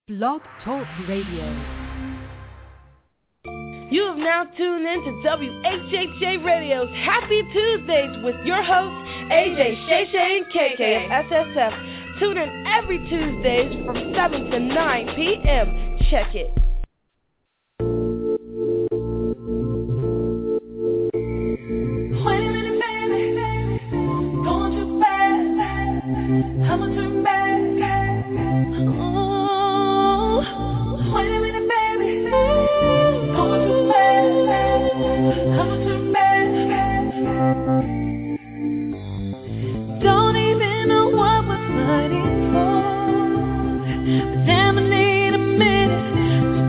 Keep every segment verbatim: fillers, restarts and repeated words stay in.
Blog Talk Radio. You have now tuned in to W H H J Radio's Happy Tuesdays with your hosts, A J, Shay Shay, and K K of S S F. Tune in every Tuesdays from seven to nine p.m. Check it. Wait a minute, baby, going too fast, how much you back? Oh, wait a minute, baby, going too fast, how much you back? Don't even know what we're fighting for, but damn, I need a minute.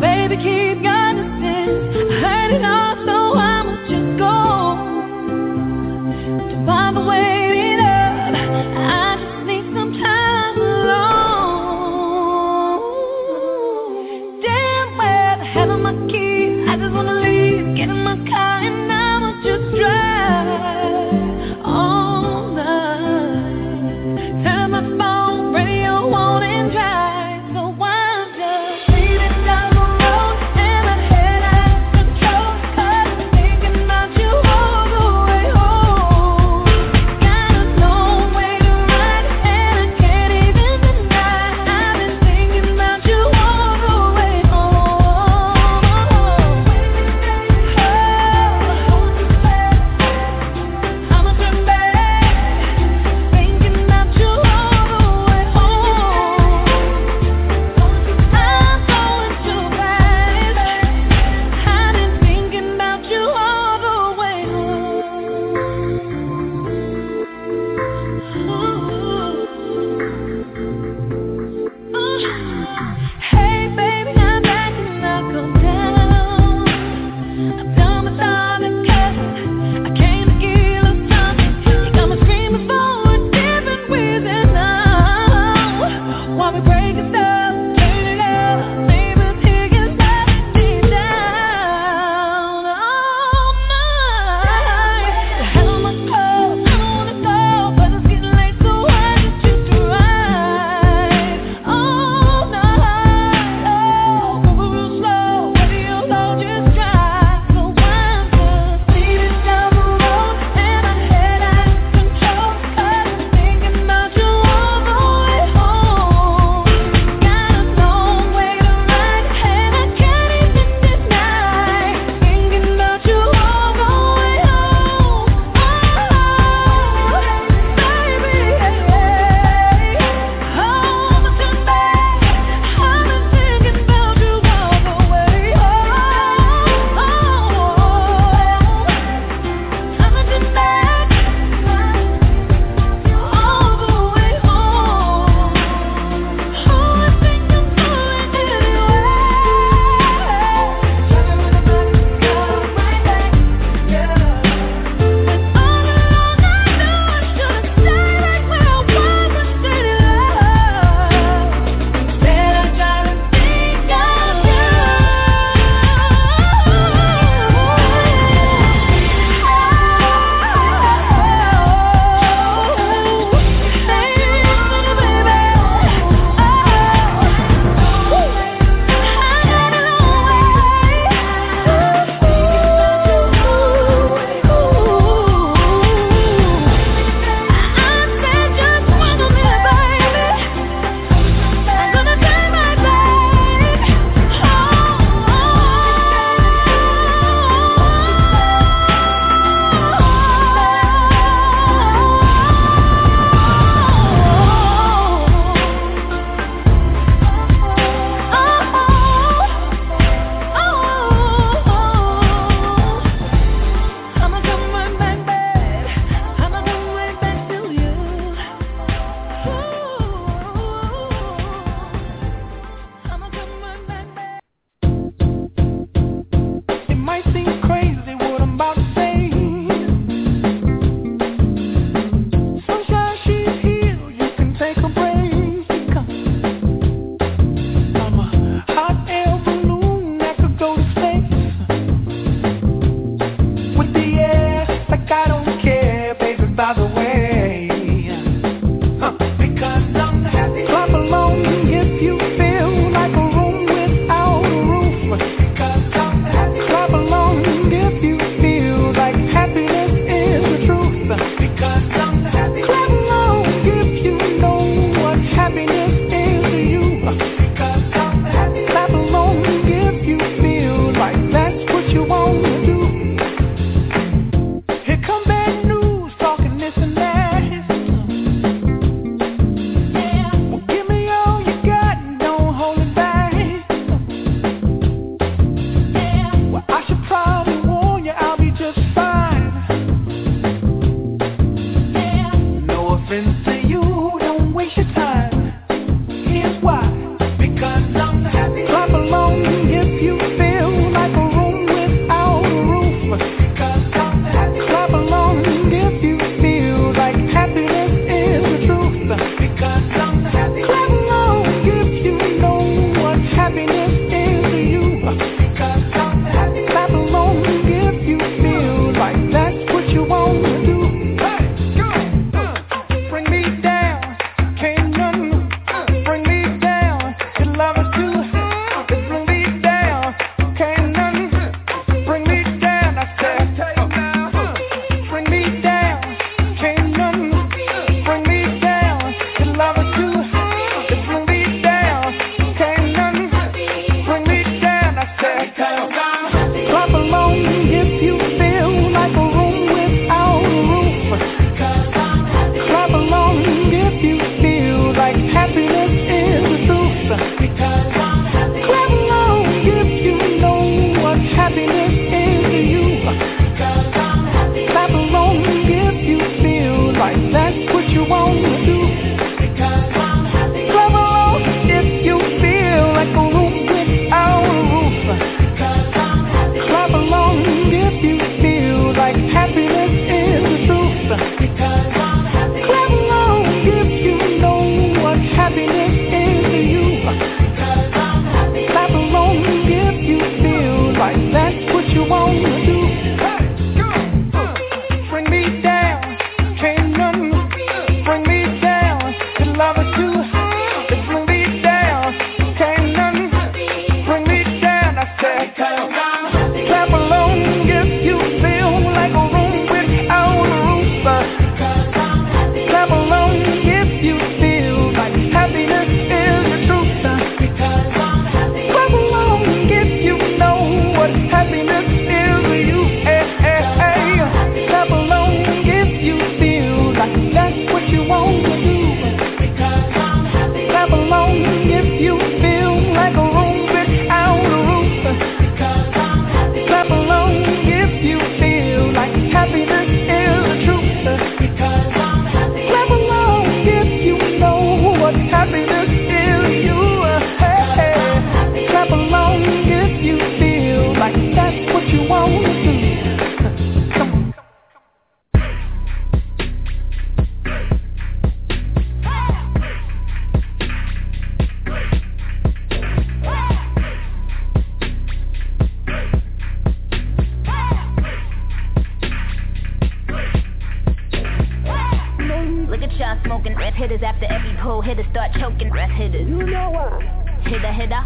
smoking. Rest hitters after every pull, hitters start choking. Rest hitters. You know why? Hitter, hitter.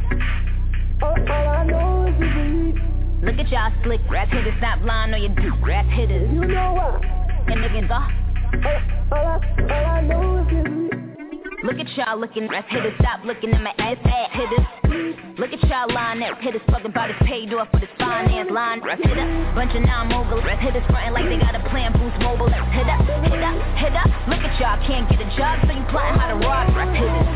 All, all I know is you believe. Look at y'all slick. Rest hitters not blind or you do. Rest hitters. You know why? And niggas go. All, all, I, all I know is you believe. Look at y'all looking, rest hitters, stop looking at my ass, ass hitters. Look at y'all line up, hitters fucking about his paid off with his finance line. Rest hitter, bunch of non-mogul, rest hitters frontin' like they got a plan, boost mobile. Rest hitter, hitter, hitter. Look at y'all, can't get a job, so you plotting how to rob rest hitters.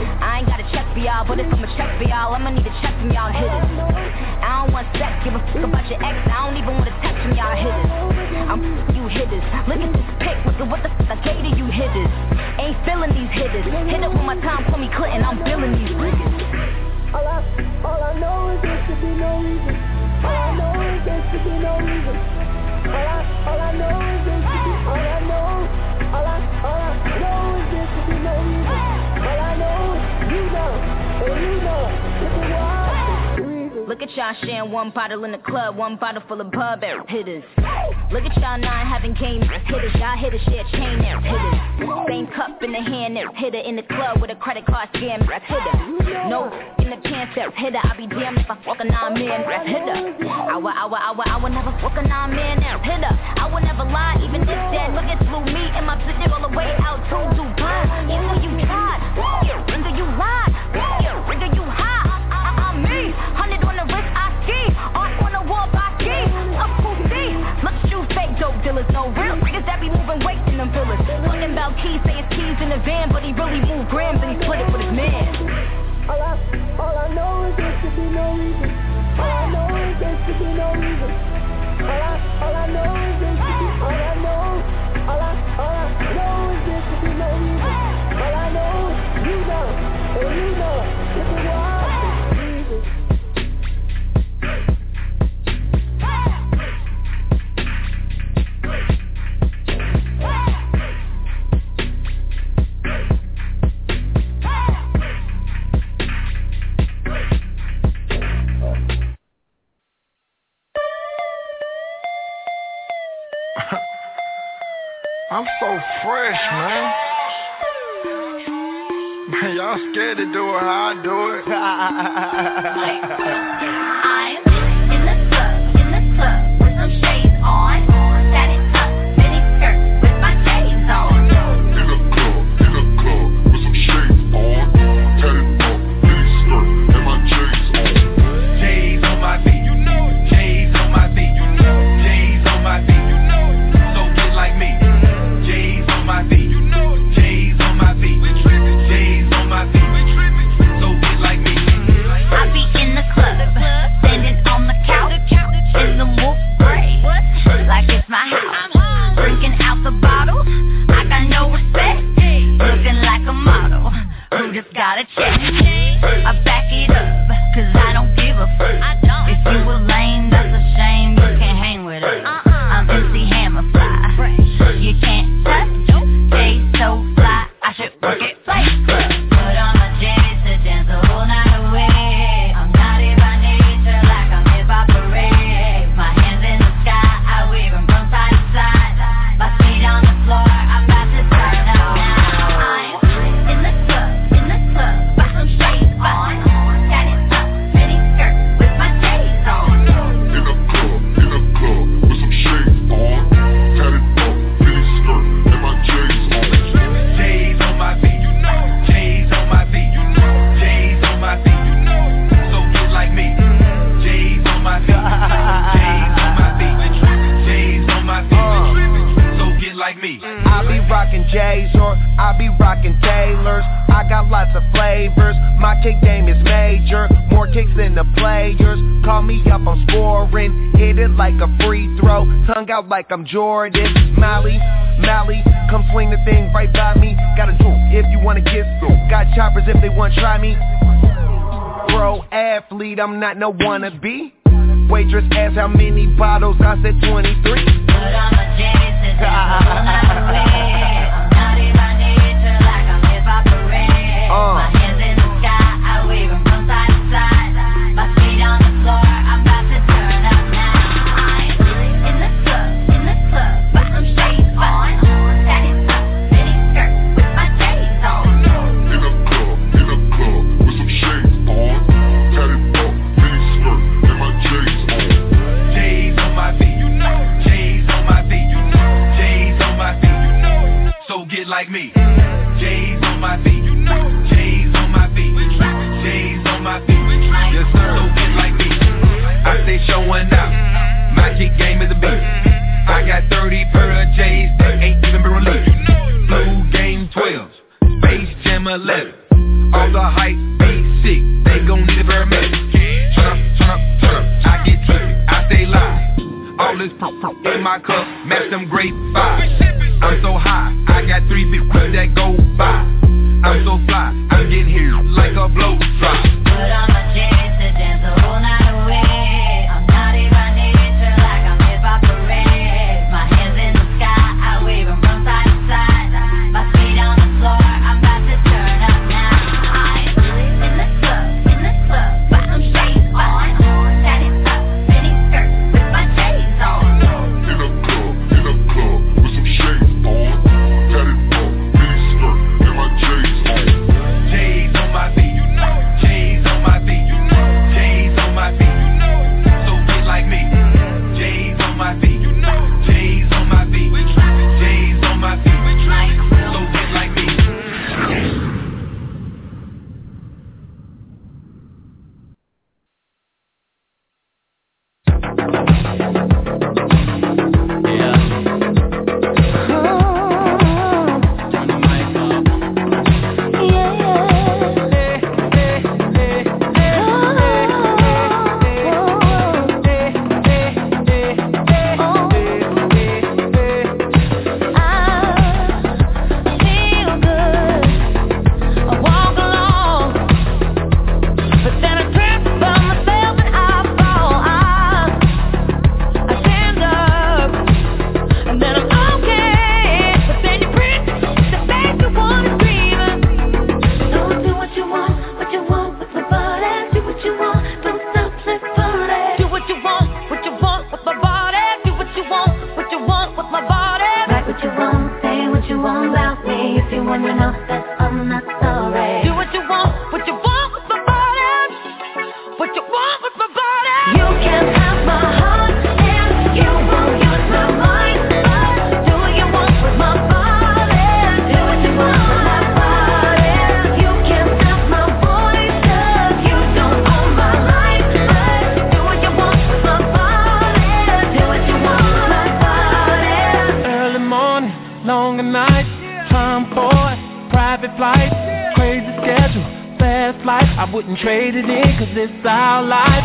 I ain't got a check for y'all, but if I'm a check for y'all, I'ma need a check from y'all hitters. I don't want sex, give a fuck about your ex, I don't even want to text from y'all hitters. I'm you hitters, look at this pic, look at what the fuck I gave to you hitters. Ain't feeling these hitters. Hit up when my time for me Clinton, I'm billing these niggas. All I, all I know is there should be no reason. All I know is there should be no reason. All I, all I know is there should be, all I know, all I, all I know is there should be no reason. All I know is you know, and you know, if it was the reason. Look at y'all sharing one bottle in the club, one bottle full of bub air hitters. Look at y'all nine having game hitters, y'all hitters share chain air hitters. Same cup in the hand, there hitter in the club with a credit card scam, rap hitter. No in the pants, there hitter. I be damned if I fuck a nine-man, rap hitter. I would, I would, I would, I would never fuck a nine-man, there hitter. I would never lie, even if that nigga flew me and my bitch all the way out to Dubai. You know you tried, nigga you lied, nigga you high. I, I'm me, hundred on the wrist, I ski, off on the wall, I ski, up to see. Look at you, fake dope dealers, no real niggas that be moving weight in them villas. Talking about keys, say it's keys in the van, but he really moved grams and he split it with his man. All I, all I know is there should be no reason. All I know is there should be no reason. All I, all I know is there should be, all I know, all I, all I know is there should be no reason. All I know is you know, and you know, if it was the reason. I'm so fresh, man. Man, y'all scared to do it how I do it. I'm in the club, in the club, with some shades on. Tatted up, mini skirt, with my shades on. In the club, in the club, with some shades on. Tatted up, mini skirt, and my J's on. J's on my feet, you know it. J's on my feet, you know it. J's on my feet, you know it. So get like me. J's on my feet, you know it. J's on my feet, we trippin'. J's on my feet, we trippin'. So get like me. I be in the club, standing on the couch, in the wolf gray, like it's my house. Drinking out the bottle, I got no respect. Looking like a model, who just got a check. I back it up, cause I don't give a fuck. If you a lame, that's a shame, you can't hang with us. I'm M C Hammer fly, you can't touch. Stay so fly, I should work at Play Club. Put on my J's to dance the whole night away. I'm naughty by nature, like I'm hip hop parade. My hands in the sky, I wave them from side to side. My feet on the floor, I'm about to turn up now. I'm in the club, in the club, with some shades on. Tatted up, mini skirt, with my J's on. In the club, in the club, with some shades on. Tatted up, mini skirt, and my J's on. J's on my feet, you know it. J's on my feet, you know it. J's on my feet, you know it. So get like me. J's on my feet, J's on my feet, we trippin'. J's on my feet, we trippin'. So get like me. I be rockin' J's or I be rockin' Taylors. I got lots of flavors. My kick game is major. More kicks than the players. Call me up, I'm scoring. Hit it like a free throw. Tongue out like I'm Jordan. Mally, Mally, come swing the thing right by me. Got a jewel if you wanna get so. Got choppers if they wanna try me. Pro athlete, I'm not no wannabe. Waitress asked how many bottles, I said twenty-three. Put on my J's to dance the whole night away. I'm naughty by nature, like I'm hip hop parade. My hands in the sky, I wave them from side to side. My feet on the floor, I'm about to turn up now. I'm in the club, in the club, with some shades on. Tatted up, mini skirt, with showing out. My kick game is a beast. I got thirty pair of J's that ain't even been released. Blue game twelves, Space Jam eleven. All the hype be sick, they gon' need a paramedic. Turn up, turn up, turn up, I get trippy, I stay live. All this in my cup, match them great vibes. I'm so high, I got three big quips that go by. I'm so fly, I'm getting here like a blow drop. Put on my jeans to dance the whole night away. I'm naughty by nature like I'm hip-hop parade. My hands in the sky, I wave them from side to side. My feet on the floor, I'm about to turn up now. I'm in the club, in the club, got some shades on. Tatted up, mini skirt with my J's on. In a club, in a club, with some shades on. Tatted up, mini skirt, and my J's on. J's on my feet, you know. J's on my feet, you know. J's on my feet, you know. So get like me. J's on my feet, you know. J's on my feet. J's on my feet. So get like me. Trade it in, cause it's our life.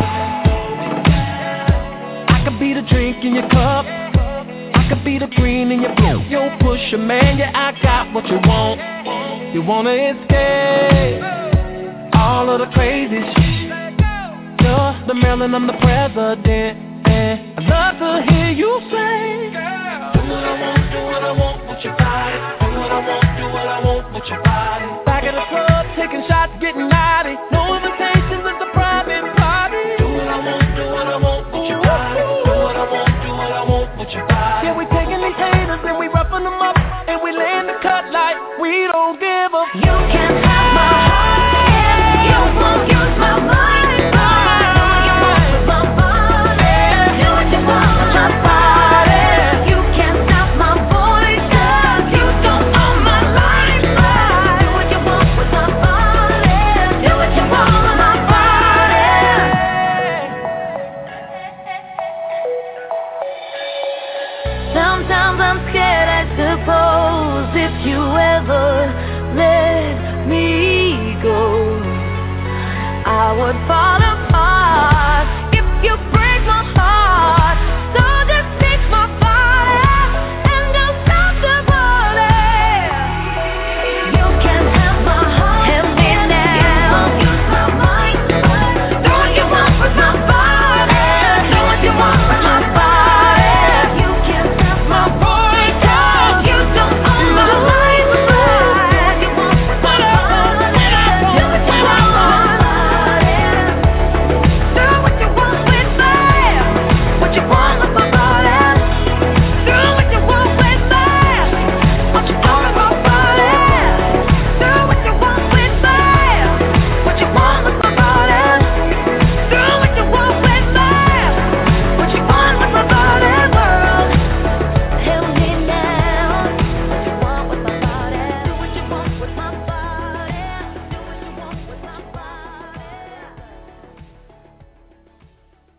I could be the drink in your cup, I could be the green in your blue. Yo, Pusha, man, yeah, I got what you want. You wanna escape all of the crazy shit. You're the Maryland, I'm the president, and I'd love to hear you say, do what I want, do what I want with your body. Do what I want, do what I want with your body. Back at the club, taking shots, getting naughty. No invitations at the private party. Do what I want, do what I want with your body. Do what I want, do what I want with your body. Yeah, we taking these haters and we roughing them up, and we laying the cut like we don't give a. You can have my heart, and you won't use my mind. Mama.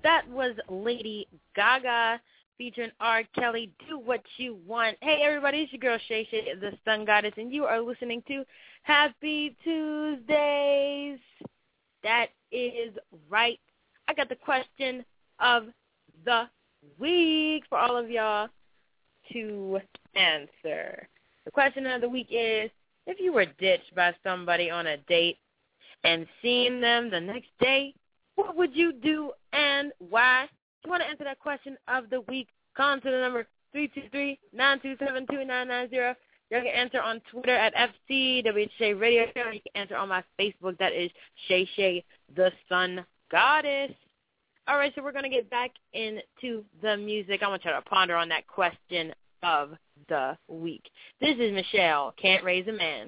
that was Lady Gaga featuring R. Kelly, Do What You Want. Hey, everybody, it's your girl, Shay Shay, the Sun Goddess, and you are listening to Happy Tuesdays. That is right. I got the question of the week for all of y'all to answer. The question of the week is, if you were ditched by somebody on a date and seeing them the next day, what would you do and why? If you want to answer that question of the week, call into the number three two three, nine two seven, two nine nine zero. You can answer on Twitter at F C W H J Radio. You can answer on my Facebook. That is Shay Shay, the Sun Goddess. All right, so we're going to get back into the music. I want you to ponder on that question of the week. This is Michelle, Can't Raise a Man.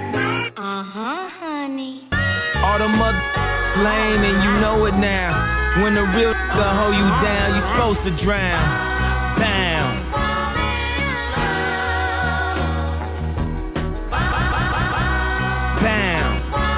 All the mother lame and you know it now. When the real nigga hold you down, you supposed to drown. Down. Down.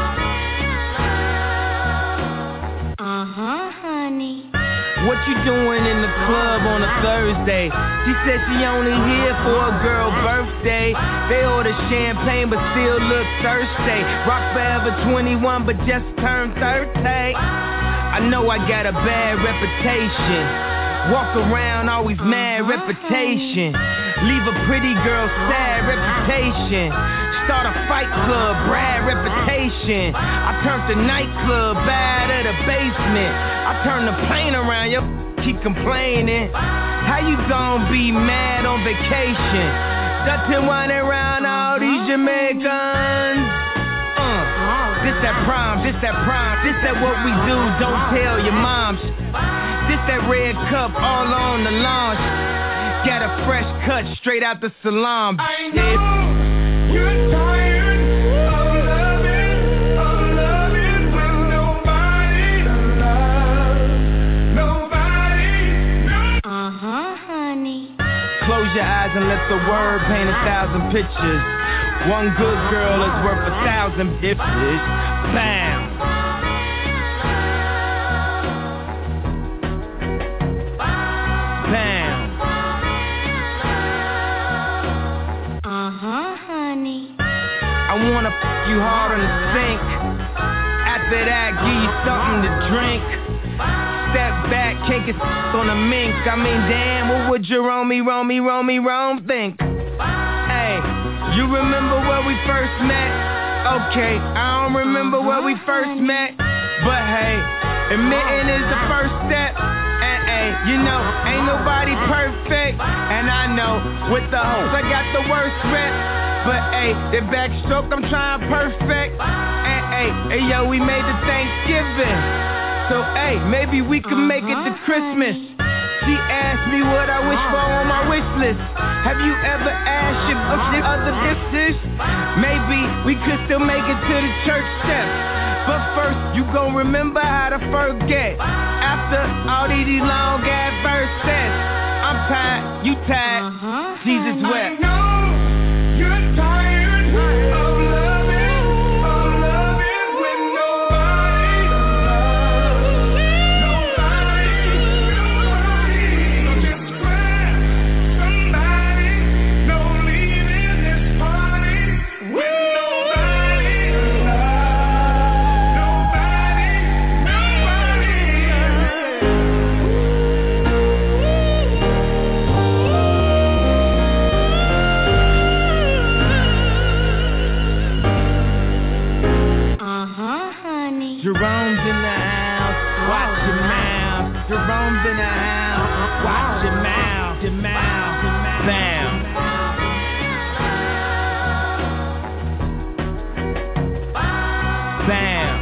Uh-huh, honey. What you doing in the club on a Thursday? She said she only here for a girl birthday. They order champagne but still look thirsty. Rock forever twenty-one but just turned thirty. I know I got a bad reputation. Walk around always mad reputation. Leave a pretty girl sad reputation. Start a fight club, Brad reputation. I turned the nightclub bad at the basement. I turned the plane around, you keep complaining. How you gon' be mad on vacation? Dutton winding around all these Jamaicans. Uh, this that prime, this that prime, this that what we do, don't tell your moms. This that red cup all on the launch. Got a fresh cut straight out the salon. I know you're tired of loving, of loving when nobody loves, nobody knows. Uh-huh, honey. Close your eyes and let the word paint a thousand pictures. One good girl is worth a thousand bitches. Bam. Bam. Uh-huh, honey. I wanna f*** you hard on the sink. After that, give you something to drink. Step back, can't get s*** on a mink. I mean, damn, what would Jerome, Rome, Rome, Rome think? Hey, you remember where we first met? Okay, I don't remember where we first met. But hey, admitting is the first step. And hey, you know, ain't nobody perfect. And I know, with the hoes, I got the worst rep. But hey, the backstroke I'm trying perfect. And hey, hey yo, we made the Thanksgiving. So hey, maybe we can make it to Christmas. She asked me what I wish for on my wish list. Have you ever asked your other bitches? Maybe we could still make it to the church steps. But first, you gon' remember how to forget. After all these long ass verses, I'm tired, you tired, uh-huh. Jesus wept. I know you're tired of loving, of loving when nobody loves, nobody, nobody. So just grab somebody, no leaving this party when nobody loves, nobody, nobody. Uh-huh, honey. Jerome's in the house, watch your mouth. Jerome's in the house, watch your mouth, your mouth, your mouth. Bam. Bam.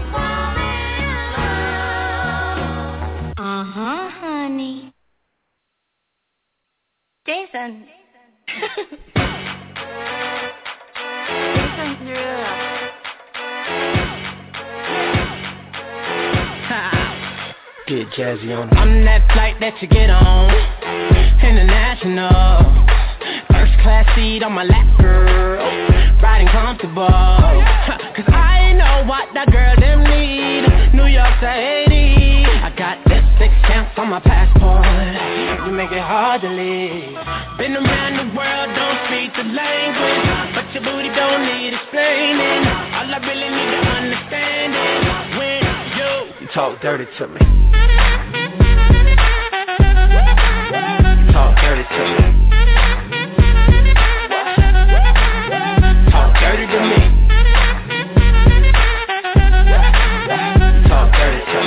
Uh-huh, honey. Jason. Jason's real. Get jazzy on. I'm that flight that you get on, international. First class seat on my lap, girl. Riding comfortable. Cause I know what that girl them need. New York to Haiti. I got this six stamps on my passport. You make it hard to leave. Been around the world, don't speak the language, but your booty don't need explaining. All I really need to understand is when you, You talk dirty to me. Talk dirty to me. Talk dirty to me. Talk dirty to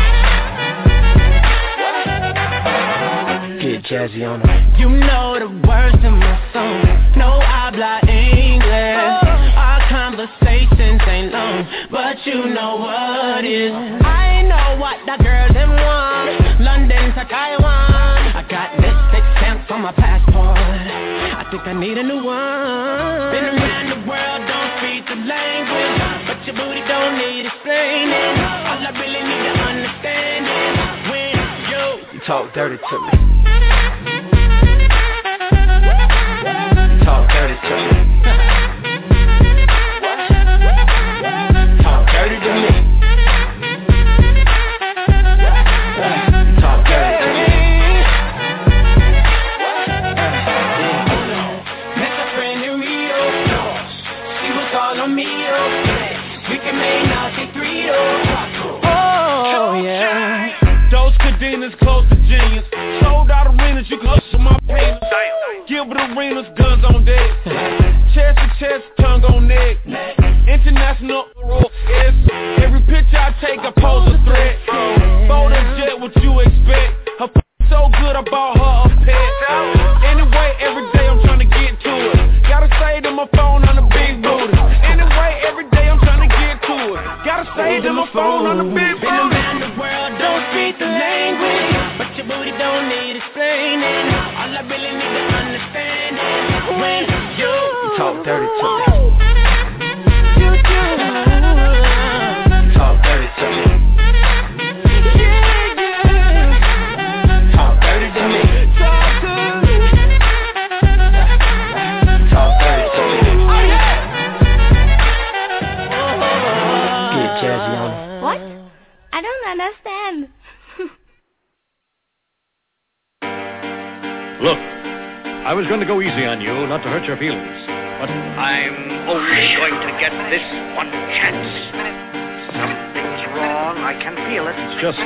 me. Get jazzy on them. you know the words in my song. No habla English. Our conversations ain't long, but you know what is. I know what that girl them want. London to Taiwan. I got this six stamps on my passport. I think I need a new one. Been around the world, don't speak the language, but your booty don't need explaining. All I really need to understand is when Talk dirty to me. Talk dirty to me. Talk dirty to me. Talk dirty to me. Met a friend in Rio. She was all on me. We can make Nazi three oh yeah. Those cadenas close to genius. Sold out arenas, you can hustle my penis. Gilbert Arenas, guns on deck. Chest to chest, tongue on neck. International is every picture I take, I pose a threat. Bold and jet, what you expect? Her p- so good, I bought her a pet. Anyway, every day I'm trying to get to it. Gotta say to my phone on the big booty. Anyway, every day I'm trying to get to it. Gotta say to my phone on the big booty. Been around the world, don't speak the language, but your booty don't need explaining. All I really need to understand is when you talk dirty to me. You do. Talk dirty to me. Yeah, yeah. Talk dirty to me. Talk to me. Talk dirty to me. Oh yeah. Get jazzy on it. What? I don't understand. Look, I was going to go easy on you, not to hurt your feelings, but I'm only going to get this one chance. Something's wrong, I can feel it. it's just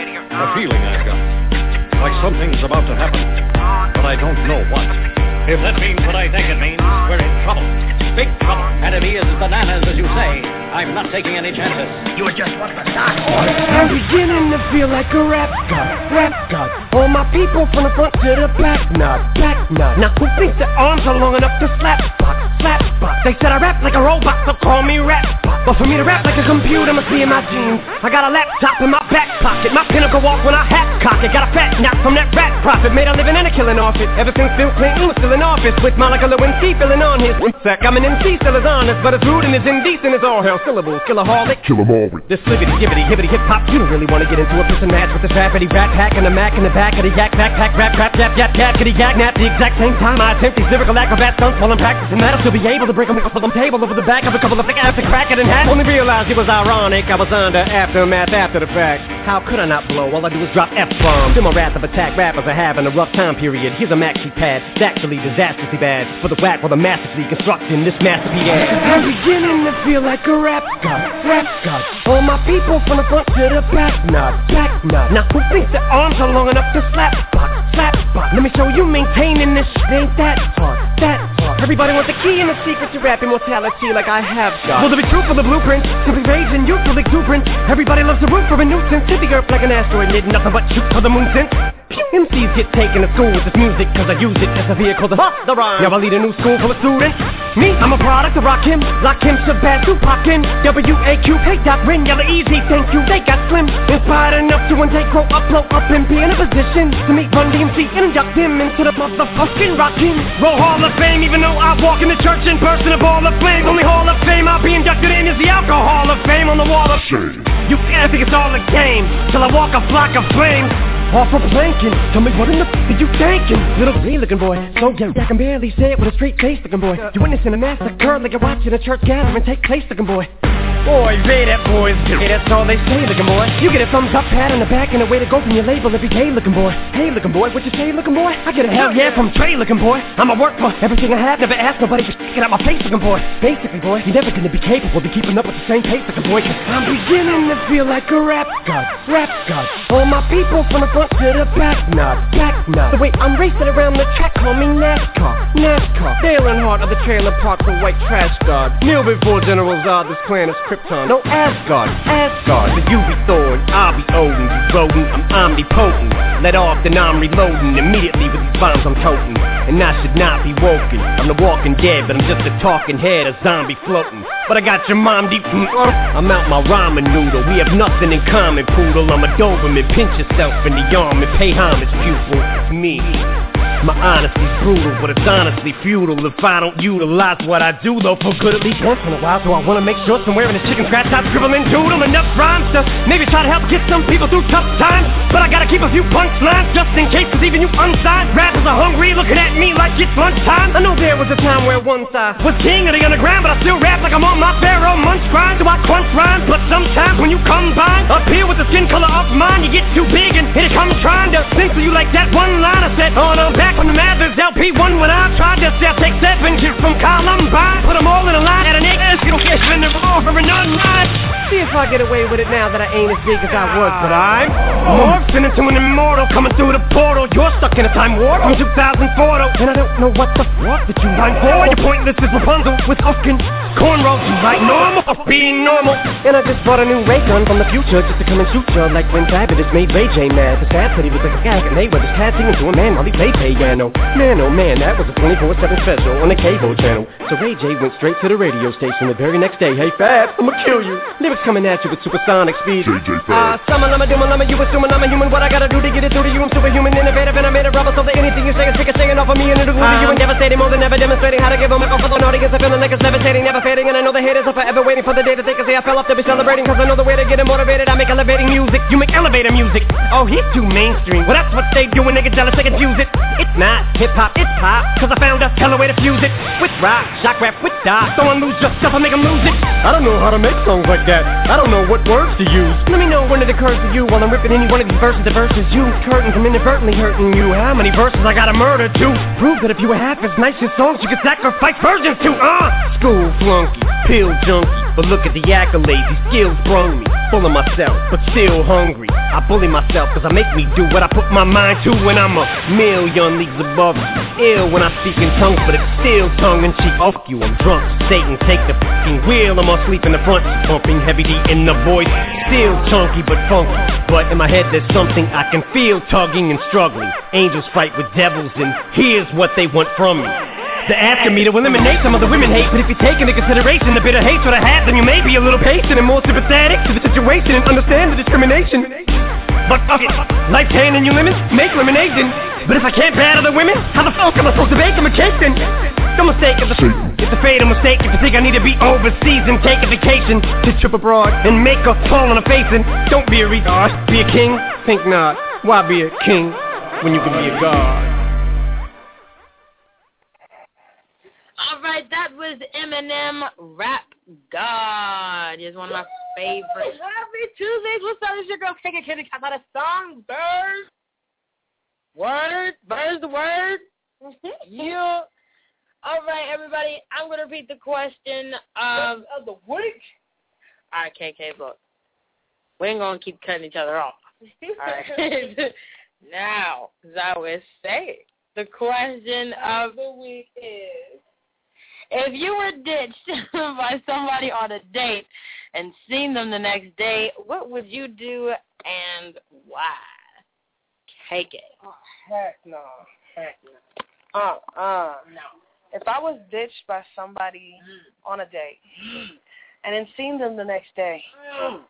a feeling I've got. Like something's about to happen, but I don't know what. If that means what I think it means, we're in trouble. Big trouble. And if he is bananas, as you say, I'm not taking any chances. You were just one of the stars. I'm beginning to feel like a rap god, rap god. All my people from the front to the back, nod, back nod. Now who thinks their arms are long enough to slap box, slap box? They said I rap like a robot, so call me rap box. But for me to rap like a computer must be in my genes. I got a laptop in my back pocket, my pinnacle walk when I hat cock it. Got a fat knock from that rat profit, made a living and a killing off it. Ever since Bill Clinton was still in office, with Monica Lewinsky filling on his sack. I'm an M C, still as honest, but as rude and as indecent as all hell. Syllables, killaholic, kill 'em all with this flibbity, gibbity, hibbity, hip hop. You don't really want to get into a piss and match with this rappity rap hack and the Mac in the back of the yak backpack rap rap yap yap yap kitty yak nap. The exact same time I attempt these lyrical acrobat stunts while I'm practicing that, I'll still be able to break them off the table over the back of a couple of thick ass to crack it in half. Only realized it was ironic, I was under aftermath after the fact. How could I not blow? All I do is drop F-bombs. Feel my wrath of attack rappers are having a rough time period. Here's a maxi pad, it's actually disastrously bad for the whack while the masterfully constructing this masterpiece. I'm beginning to feel like a rap god, rap god. All my people from the front to the back, nod, back nod. Now who thinks their arms are long enough to slap box, slap box? Let me show you maintaining this shit ain't that hard, that hard. Everybody wants the key and the secret to rap immortality like I have got. Well, to be true for the blueprint, simply rage and youthful exuberance. Everybody loves the root for a nuisance. Hit the earth like an asteroid, need nothing but shoot for the moon since. M Cs get taken to school with this music, cause I use it as a vehicle to bust the rhyme. Now I lead a new school full of students. Me, I'm a product of Rock Him, Lock Him, Shabazz, Tupac, in W A Q, hey, Doc, Ring, Yella, Easy, thank you, they got slim. Inspired enough to one day grow up, blow up, and be in a position to meet Run D M C and induct him into the motherfucking Rockin' Roll Hall of Fame. Even though I walk in the church in person, a ball of flames. Only Hall of Fame I'll be inducted in is the Alcohol of Fame on the wall of shame. You can't think it's all a game till I walk a flock of flames. Off of planking, tell me what in the f*** are you thinking? Little green looking boy, so young I can barely say it with a straight face looking boy. You witnessing a massacre like you're watching a church gathering take place looking boy. Boy, Ray, that boy's gay, that's all they say looking boy. You get a thumbs up, pat on the back, and a way to go from your label every day looking boy. Hey looking boy, what you say looking boy? I get a hell yeah from Trey looking boy. I'ma work for everything I have, never ask nobody for get out my face looking boy. Basically boy, you're never gonna be capable of keeping up with the same pace looking boy. Cause I'm beginning to feel like a rap god, rap god. All my people from the front to the back, nod, back nod. The way I'm racing around the track, call me NASCAR, NASCAR. Dale Earnhardt of the trailer park, the white trash god. Kneel before General Zod, this planet's Krypton. No Asgard, Asgard. So you be Thor, I'll be Odin. You rodent, I'm omnipotent. Let off, then I'm reloading. Immediately with these bombs I'm toting. And I should not be woken. I'm the walking dead, but I'm just a talking head, a zombie floating. But I got your mom deep. I'm out my ramen noodle. We have nothing in common, poodle. I'm a Doberman. Pinch yourself in the arm and pay homage, pupil. It's me. My honesty's brutal, but it's honestly futile if I don't utilize what I do, though, for good at least once in a while. So I wanna make sure somewhere in this chicken scratch top scribbling doodle enough rhymes to maybe try to help get some people through tough times. But I gotta keep a few punchlines just in case, cause even you unsigned rappers are hungry, looking at me like it's lunchtime. I know there was a time where one side was king of the underground, but I still rap like I'm on my Pharaoh munch grind. So I crunch rhymes, but sometimes when you combine up here with the skin color of mine, you get too big and here it comes trying to think to you like that one line I said on I'm back from the Mathers L P one when I tried to sell take seven kids from Columbine, put them all in a line at an egg, you don't get in the roar for another line. See if I get away with it now that I ain't as big as I was, but I'm morphing into an immortal coming through the portal. You're stuck in a time warp from two thousand four though, and I don't know what the fuck that you rhyme for. You're pointless as Rapunzel with fucking cornrows. You like normal or being normal. And I just bought a new ray gun from the future just to come and shoot you like when Fabulous made Ray J mad. The sad said he was like a gag and they were just passing him to a man while he played piano. Man oh man, that was a twenty-four seven special on the cable channel. So Ray J went straight to the radio station the very next day. Hey Fab, I'ma kill you. Lyrics coming at you with supersonic speed. J J Fab. Ah, summer, lama, duma, lama, you assuming I'm a human. What I gotta do to get it through to you? I'm superhuman, innovative, and I made a rubber so that anything you say is sick of saying off of me and it'll glue to you and devastating more than ever demonstrating how to give a microphone for the audience. I'm feeling like it's levitating, never fading, and I know the haters are forever waiting for the day that they can say I fell off to be celebrating, cause I know the way to get them motivated. I make elevating music, you make elevator music. Oh, he's too mainstream. Well, that's what they do when they get jealous, they confuse it. It's not hip-hop, it's pop, cause I found a hella way to fuse it. With rock, shock rap, with die. Someone lose yourself and make them lose it. I don't know how to make songs like that. I don't know what words to use. Let me know when it occurs to you while I'm ripping any one of these verses. The verses you curtains, I'm inadvertently hurting you. How many verses I gotta murder to prove that if you were half as nice as songs, you could sacrifice virgins to? Uh, school flunky, pill junkie, but look at the accolades, these skills brung me. Full of myself, but still hungry. I bully myself cause I make me do what I put my mind to when I'm a million leagues above you. Ill when I speak in tongues, but it's still tongue in cheek. Off you, I'm drunk. Satan, take the fucking wheel. I'm asleep in the front, pumping heavy D in the voice. Still chunky but funky, but in my head there's something I can feel tugging and struggling. Angels fight with devils and here's what they want from me. They're asking me to eliminate some of the women hate, but if you take into consideration the bitter hatred I have, then you may be a little patient and more sympathetic to the situation and understand the discrimination. But fuck it, life's handing you lemons, make lemonade then. But if I can't battle the women, how the fuck am I supposed to bake them a cake then? The mistake is a it's a fatal mistake if you think I need to be overseas and take a vacation to trip abroad and make a fall on a face and don't be a retard, be a king, think not. Why be a king when you can be a god? All right, that was Eminem, Rap God. It's one of my favorites. Happy Tuesdays. What's up? It's your girl, K K Kitty. I got a song, Bird. Word. Bird's the word. Yeah. All right, everybody. I'm going to repeat the question of, of the week. All right, K K, look. We ain't going to keep cutting each other off. All right. Now, as I always say, the question of the week is, if you were ditched by somebody on a date and seen them the next day, what would you do and why? K K. Oh, heck no. Heck no. Uh, uh. No. If I was ditched by somebody mm. on a date mm. and then seen them the next day, mm.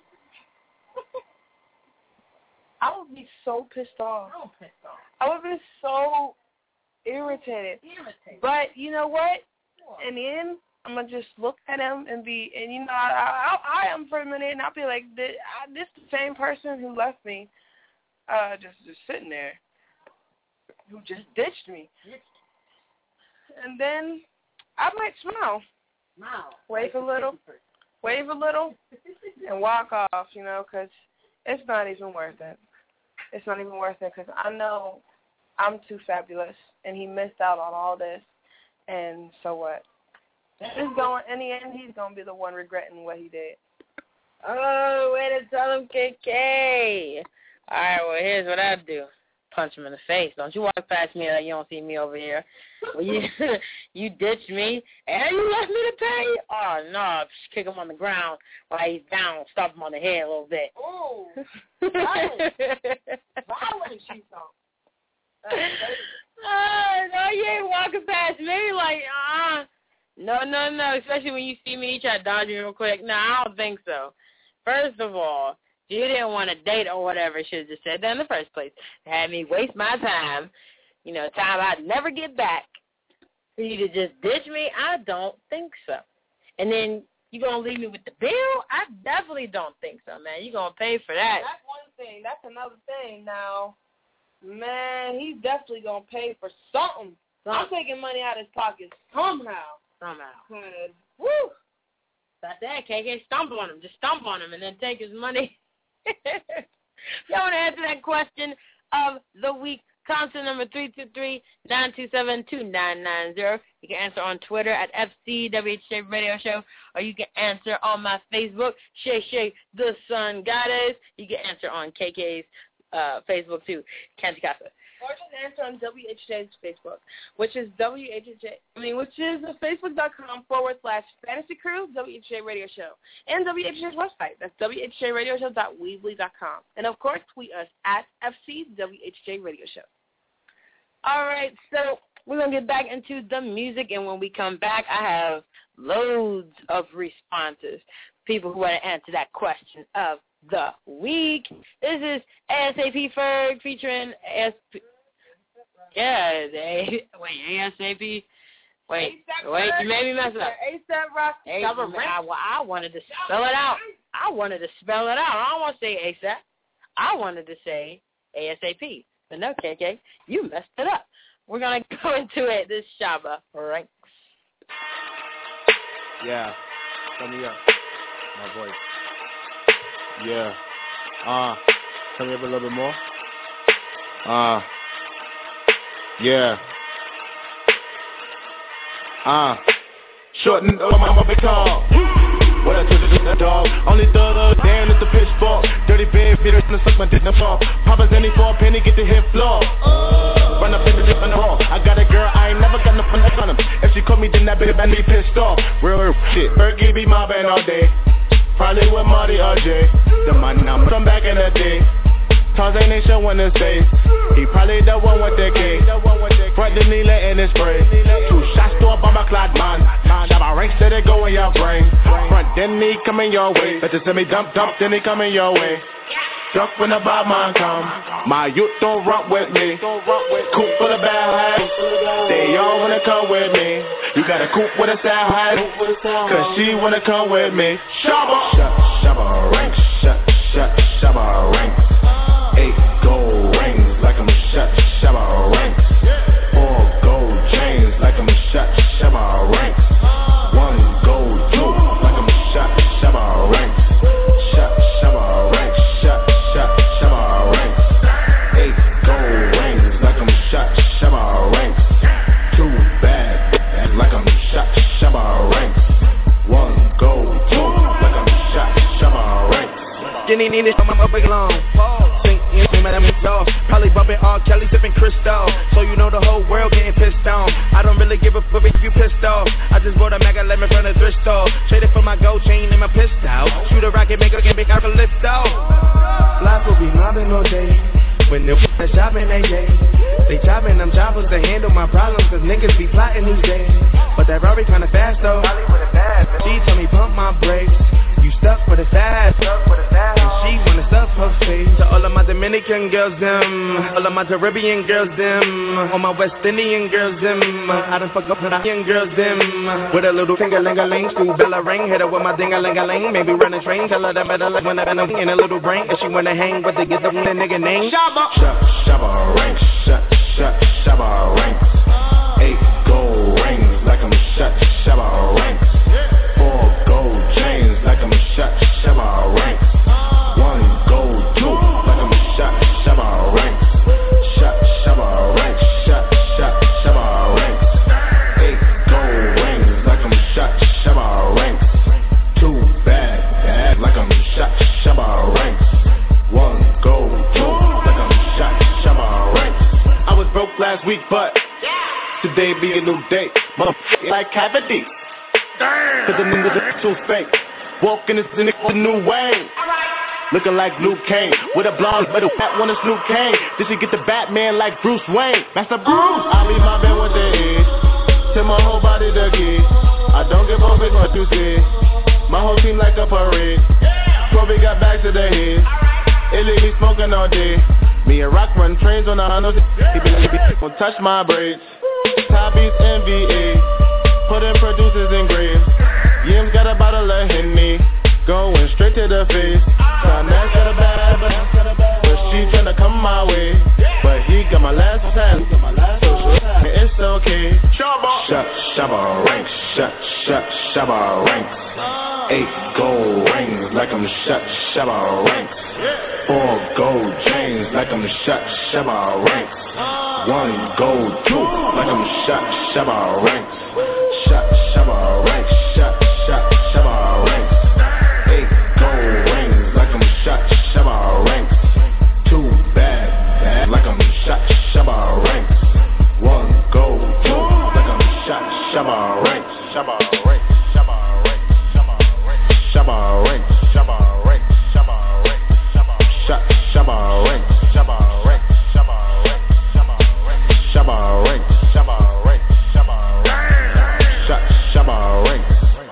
I would be so pissed off. So pissed off. I would be so irritated. Irritated. But you know what? In the end, I'm going to just look at him and be, and you know, I, I, I am for a minute, and I'll be like, this, I, this the same person who left me, uh, just, just sitting there, who just ditched me. And then I might smile. Smile. Wave a little. Wave a little. And walk off, you know, because it's not even worth it. It's not even worth it because I know I'm too fabulous, and he missed out on all this. And so what? It's going, in the end, he's going to be the one regretting what he did. Oh, way to tell him, K K. All right, well, here's what I do. Punch him in the face. Don't you walk past me like you don't see me over here. Well, you you ditch me, and you left me to pay? Oh, no. Just kick him on the ground while he's down. Stomp him on the head a little bit. Oh, violence. Violence, you thought. Oh, no, you ain't walking past me like, uh No, no, no, especially when you see me, you try to dodge me real quick. No, I don't think so. First of all, you didn't want to date or whatever. Should have just said that in the first place. Had me waste my time you know, time I'd never get back for you to just ditch me? I don't think so. And then you going to leave me with the bill? I definitely don't think so, man. You going to pay for that. That's one thing. That's another thing. Now, man, he's definitely going to pay for something. something. I'm taking money out of his pocket somehow. Somehow. Cause, woo! About that, K K, stump on him. Just stump on him and then take his money. You want to answer that question of the week, constant number three two three, nine two seven, two nine nine zero. You can answer on Twitter at F C W H J Radio Show, or you can answer on my Facebook, Shay Shay the Sun Goddess. You can answer on K K's uh, Facebook too, Kanti Casa. Or just answer on W H J's Facebook, which is W H J, I mean, which is facebook.com forward slash fantasy crew, W H J Radio Show, and W H J's website. That's W H J radio show dot weebly dot com. And, of course, tweet us at F C W H J Radio Show. All right, so we're going to get back into the music, and when we come back, I have loads of responses, people who want to answer that question of the week. This is ASAP Ferg featuring A S P. Yeah, they, wait, ASAP. Wait, wait, you made me mess up. ASAP Rocky. I, I wanted to spell it out. I wanted to spell it out. I don't want to say ASAP. I wanted to say ASAP. But no, K K, you messed it up. We're going to go into it. This Shabba Ranks. Yeah, turn me up. My voice. Yeah. Uh, turn me up a little bit more. Uh, yeah. Uh, shorten up my big tall. What I took is a dog. Only thug of damn is the pitchfork. Dirty bed feeder in the suck my dick no fall. Papa's any for a penny, get the hit floor. Uh, Run up in the dip on the hall. I got a girl, I ain't never got no fun on him. If she caught me, then that bitch man be pissed off. Real, real shit. Fergie be mobbing all day. Probably with Marty or Jay. The man now from back in the day. Tarzan ain't showing his face. He probably the one with the K. Front the knee letting it spray. Two shots to a bomber clad man. Shabba Ranks said it go in your brain. Front then he coming your way. Better send me dump dump then he coming your way. Duck when the bad man come. My youth don't rock with me. Coop full of bad hats. They all wanna come with me. You got a coupe with a sad hat. Cause she wanna come with me. Shabba Shabba Ranks. Shabba Ranks. Eight gold rings like I'm shot. Shabba Ranks. Four gold chains like I'm shot. Shabba Ranks. One gold tooth like I'm shot. Shabba Ranks. Shot Shabba Ranks. Shot shot Shabba Ranks. Eight gold rings like I'm shot. Shabba Ranks. Two bad like I'm shot. Shabba Ranks. One gold tooth like I'm shot. Shabba Ranks. Jenny need it, I'm a big long. Probably bumping R. Kelly, sipping Cristal. So you know the whole world getting pissed on. I don't really give a fuck if you pissed off. I just bought a Mac eleven from the thrift store. Traded for my gold chain and my pistol. Shoot a rocket, make a game, make a lift off. Life will be mobbing all day. When the f***ing shopping, they day. They chopping them choppers to handle my problems. Cause niggas be plotting these days. But that Rari kinda fast though. She told me pump my brakes. You stuck for the fast. And she wanna stuff her face. To all of my Dominican girls, them. All of my Caribbean girls, them. All my West Indian girls, them. I done fuck up with Indian girls, them. With a little finger-ling-a-ling. School bell a ring. Hit her with my ding-a-ling-a-ling. Maybe run a train. Tell her that better like when I been in a little brain. If she wanna hang with the get the nigga name. Shabba Shabba Ranks. Shabba Ranks. Eight gold rings like I'm shot. Shabba Ranks. Four gold chains like I'm shot. Shabba Ranks. One gold tooth like I'm shot. Shabba Ranks. Shot Shabba Ranks. Shot shot Shabba Ranks. Eight gold rings like I'm shot. Shabba Ranks. Two bad bad like I'm shot. Shabba Ranks. One gold tooth like I'm shot. Shabba Ranks. I was broke last week, but today be a new day. Motherfucker like cavity. Cause the niggas are too fake. Walking this in the new way. Looking like Luke Kane. With a blonde, but a fat one is Luke Kane. This should get the Batman like Bruce Wayne. Master Bruce. I leave my bed with the edge. Tell my whole body to get. I don't give a fuck what you say. My whole team like a parade. Kobe got back to the head. It leave me smoking all day. Me and Rock run trains on the Honda. He be, he be, won't touch my braids. Top beats N V A. Putting producers in graves. Yim's got a bottle of Henny. Going straight to the face. Tryna got a bad, but, but she tryna come my way. But he got my last time. So it's okay. Shut, shabba ranks. Shut, shut, shabba ranks. Eight gold rings like I'm shut, shabba ranks. Four gold chains like I'm shut, shabba ranks. One gold tooth like I'm shut, shabba ranks. Shut, shabba ranks. Shut, shut, shabba ranks. Eight gold rings like I'm shut, shabba ranks. Two bad, bad like I'm shut, shabba ranks. One gold tooth like I'm shut, shabba ranks. Shabba ranks. Shabba ranks. Shabba ranks. Shabba ranks. Shabba ranks. Shut, shabba ranks. Shabba ranks. Shabba ranks. Shabba ranks. Shabba ranks. Shabba ranks. Shut, shabba ranks.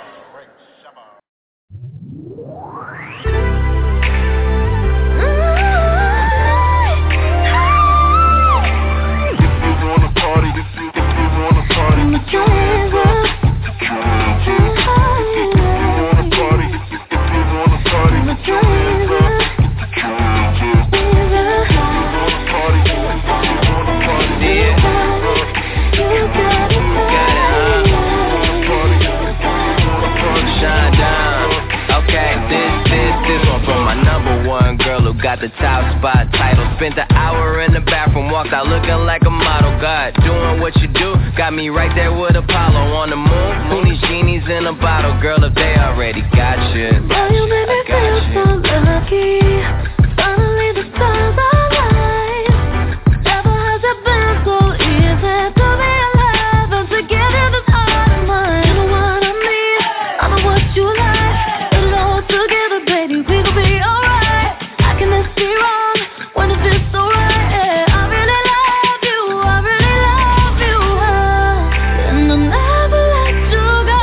Got the top spot title. Spent the hour in the bathroom, walked out looking like a model. God, doing what you do, got me right there with Apollo on the moon. Who needs genies in a bottle, girl, if they already got you? Well, you made me feel so lucky. Finally the stars align. Never has it been so easy to be alive and to give you this heart of mine. You know what I mean? I know what you like. Put it all together, baby, we gon' be alright. Can this be wrong? When is this so right? Yeah, I really love you, I really love you, uh, and I'll never let you go.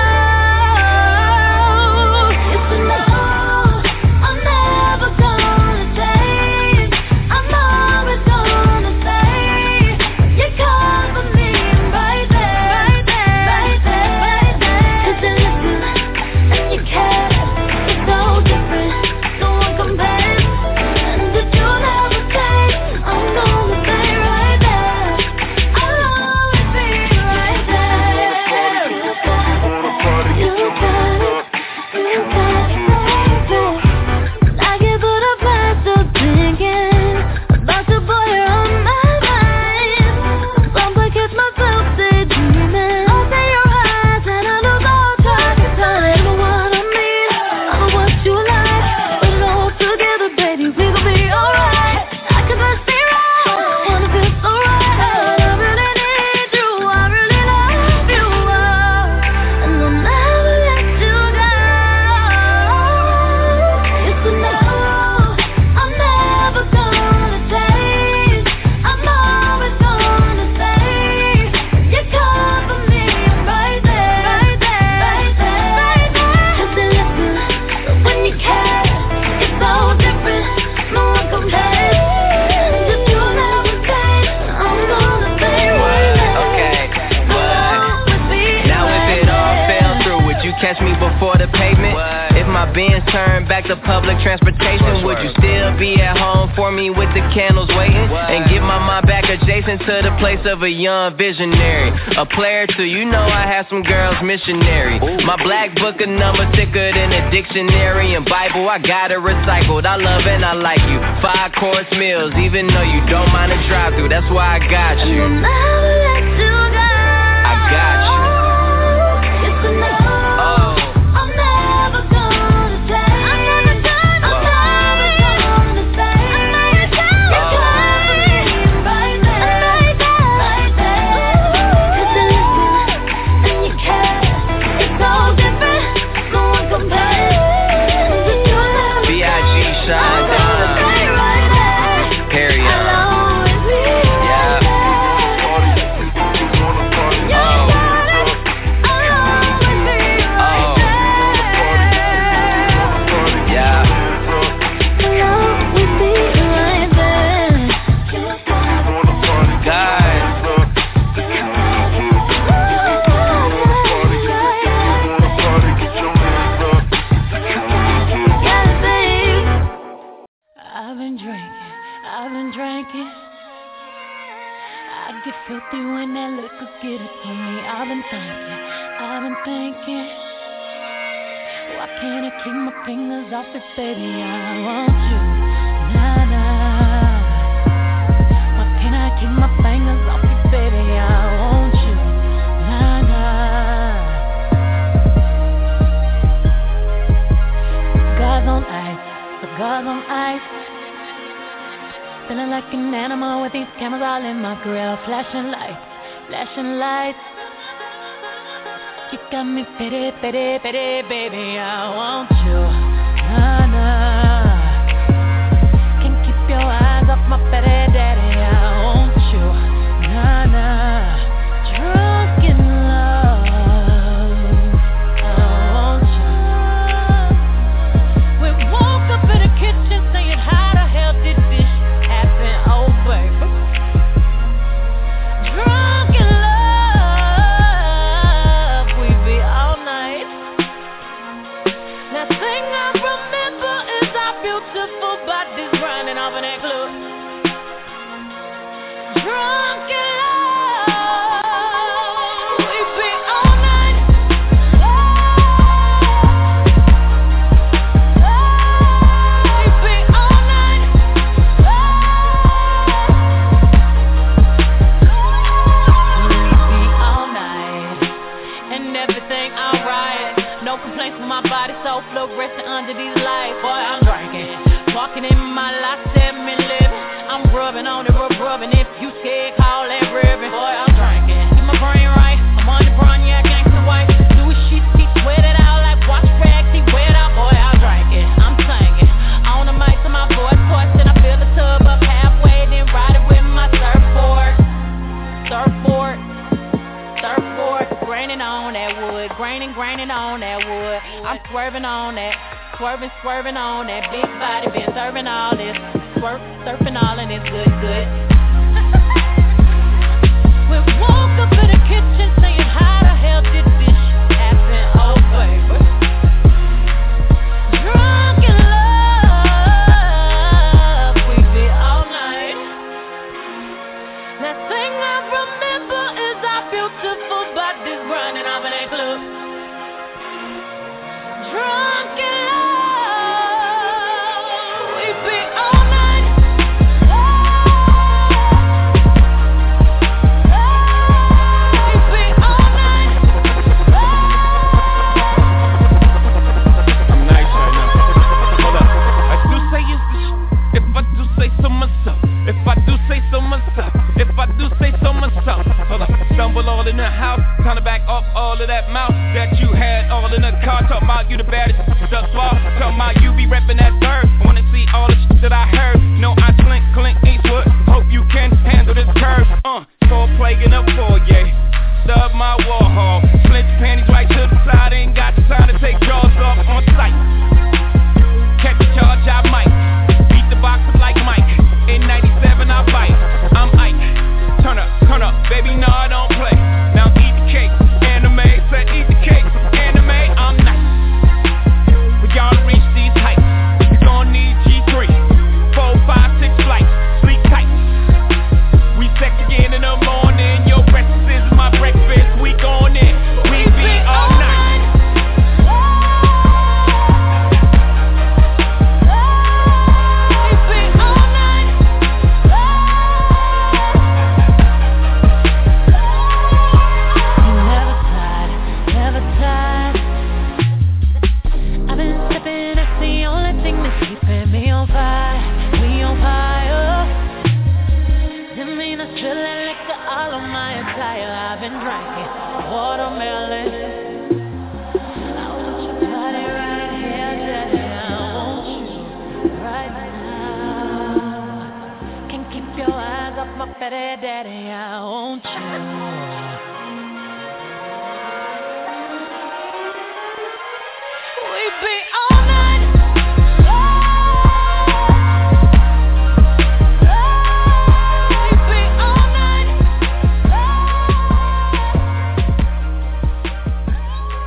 Yes, I know I'm never gonna change. I'm always gonna say you cover me right there, right there, right there, right there. 'Cause you listen and you care. It's so different, no one compares. Catch me before the pavement. What? If my Benz turned back to public transportation, would you still be at home for me with the candles waiting? What? And get my mind back adjacent to the place of a young visionary, a player too. You know I have some girls missionary. Ooh. My black book a number thicker than a dictionary and Bible. I got it recycled. I love and I like you. Five course meals, even though you don't mind a drive through. That's why I got you. And I'll never let you go. I got you. Yes, I know. I'm never gonna say. I'm never gonna. I'm never gonna say. I'm never gonna. You cover me right there, right there, right there. 'Cause you listen and you care. It's so different, no one compares. B I G shine down. Perry, yeah. drinking. I get filthy when that liquor get it to me. I've been thinking, I've been thinking. Why can't I keep my fingers off it, baby? I want you, nah, nah. Why can't I keep my fingers off it, baby? I want you, nah, nah. Cigars on ice, cigars on ice. Feeling like an animal with these cameras all in my grill. Flashing lights, flashing lights. You got me pity, pity, pity, baby. I want you, nah, nah. Can't keep your eyes off my pity, daddy. I want you, nah, nah. Drunk in love, I want you. We woke up in the kitchen saying, how the hell did this happen? Oh, baby. Drunk in love, we be all night. Now thing I remember is our beautiful bodies grinding off in that club. Drunk in love, we be all night. We be all night. We be all night. And everything alright. No complaints with my body, so fluorescent under these lights. Boy, I'm drinking, walking in my life, seven living. I'm rubbing on the rub, rubbing. If you scared, call that ribbon. Boy, I'm drinking, keep my brain right. I'm on the brown, yeah, gangsta white. Louis sheets, he sweat it out like wash rags, he wet out. Boy, I'm drinking, I'm singing. On the mic to my voice, course, and I fill the tub up halfway, then ride it with my surfboard. Surfboard. Surfboard, graining on that wood, graining, graining on that wood. I'm swerving on that, swerving, swerving on that big body, been serving all this, swerp, surfing all and it's good, good. We woke up in the kitchen saying, how the hell did this happen? Oh, baby. Drunk in love, we be all night. That thing I remember is our beautiful bodies grinding off in that club. Drunk in love, we be all night. We be all night. I'm nice right now. Hold up. I do say it's the sh- if I do say so myself. If I do say so myself. If I do say so myself. Hold up. Stumble all in the house. Time to back up all of that mouth that you had all in the car. Talking about you the baddest thus far. Talking about you be reppin' that third. I wanna see all the shit that I heard. No, I Clint, Clint Eastwood. Hope you can handle this curve. Uh, four plague in a foyer. Stub my Warhol. Split your panties right to the side. Ain't got the time to take jaws off on sight. Catch a charge, I might. Beat the boxer like Mike. In ninety-seven, I bite. I'm Ike. Turn up, turn up, baby, no, I don't play. Now eat the cake, anime. Said eat the cake, anime. I'm nice. For y'all to reach these heights, you gon' need G three, four, five, six flights. Sleep tight. We sex again in the morning. Your breakfast is my breakfast. We gon' in. We be all night. I've been drinking watermelon. I want your body right here, daddy. I want you right now. Can't keep your eyes off my fatty, daddy. I want you. We be all night.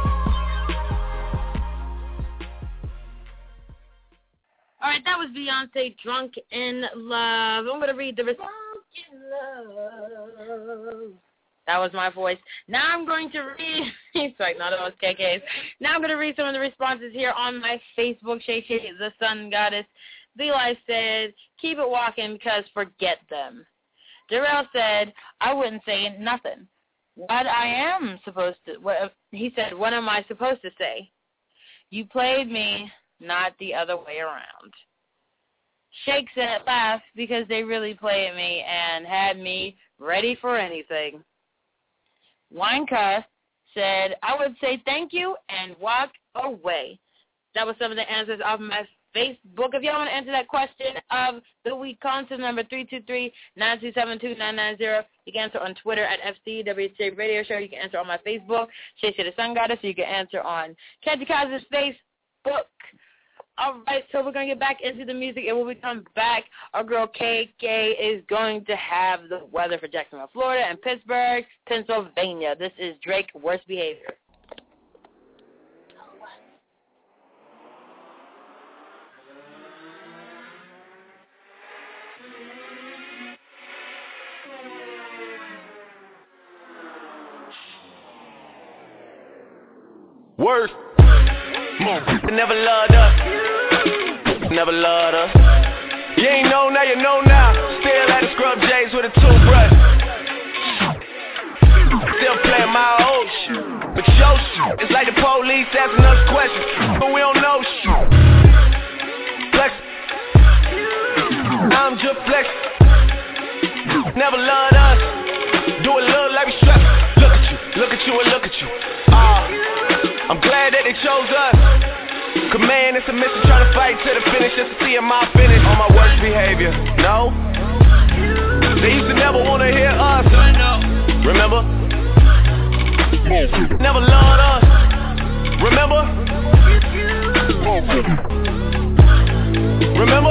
That was Beyonce say drunk in love. I'm going to read the response. Drunk in love. That was my voice. Now I'm going to read, it's like, no, that was K K's. Now I'm going to read some of the responses here on my Facebook, Shay Shay, the Sun Goddess. Eli said, keep it walking because forget them. Darrell said, I wouldn't say nothing. What I am supposed to, what, he said, what am I supposed to say? You played me, not the other way around. Shake said, laugh because they really played me and had me ready for anything. Wineka said, I would say thank you and walk away. That was some of the answers off my Facebook. If y'all want to answer that question of the week, call to number three two three, nine two seven, two nine nine zero. You can answer on Twitter at F C W H J Radio Show. You can answer on my Facebook, Shay Shay the Sun Goddess. You can answer on Kenji Kaz's Facebook. All right, so we're going to get back into the music, and when we come back, our girl K K is going to have the weather for Jacksonville, Florida, and Pittsburgh, Pennsylvania. This is Drake, Worst Behavior. Worst. Never loved us. Never loved us. You ain't know now, you know now. Still at the scrub J's with a toothbrush. Still playing my old shit. But yo shit, it's like the police asking us questions, but we don't know shit. Flex. I'm just flex. Never loved us. Do it look like we stress. Look at you, look at you and look at you. Ah. Uh, I'm glad that they chose us. Command and submission, trying to fight to the finish just to see my finish. On my worst behavior, no. They used to never want to hear us. Remember? Never loved us. Remember? Remember?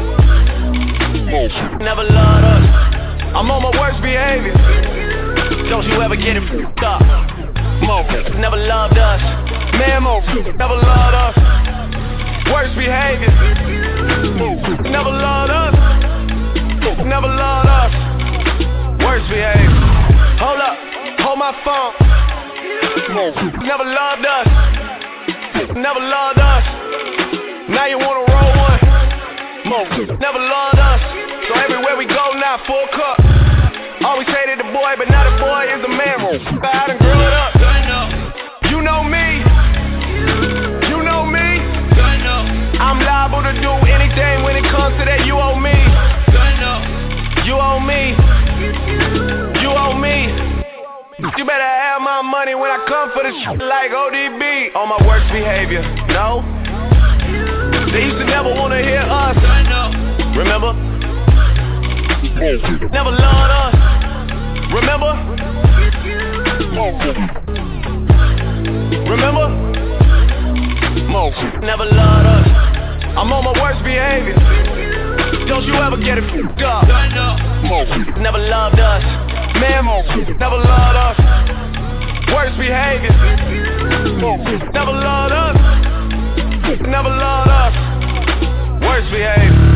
Never loved us. I'm on my worst behavior. Don't you ever get it f***ed up. Never loved us. Man, never loved us. Worst behavior. Never loved us. Never loved us. Worst behavior. Hold up, hold my phone. Never loved us. Never loved us. Now you wanna roll one. Never loved us. So everywhere we go now, full cup. Always hated the boy, but now the boy is a man. I done grew it up. You know me. You know me. I'm liable to do anything when it comes to that. You owe me. You owe me. You owe me. You better have my money when I come for the shit like O D B. On my worst behavior. No. They used to never want to hear us. Remember? Never loved us. Remember? Remember? Never loved us. I'm on my worst behavior. Don't you ever get it f***ed up. Never loved us. Man, never loved us. Worst behavior. Never loved us. Never loved us. Worst behavior.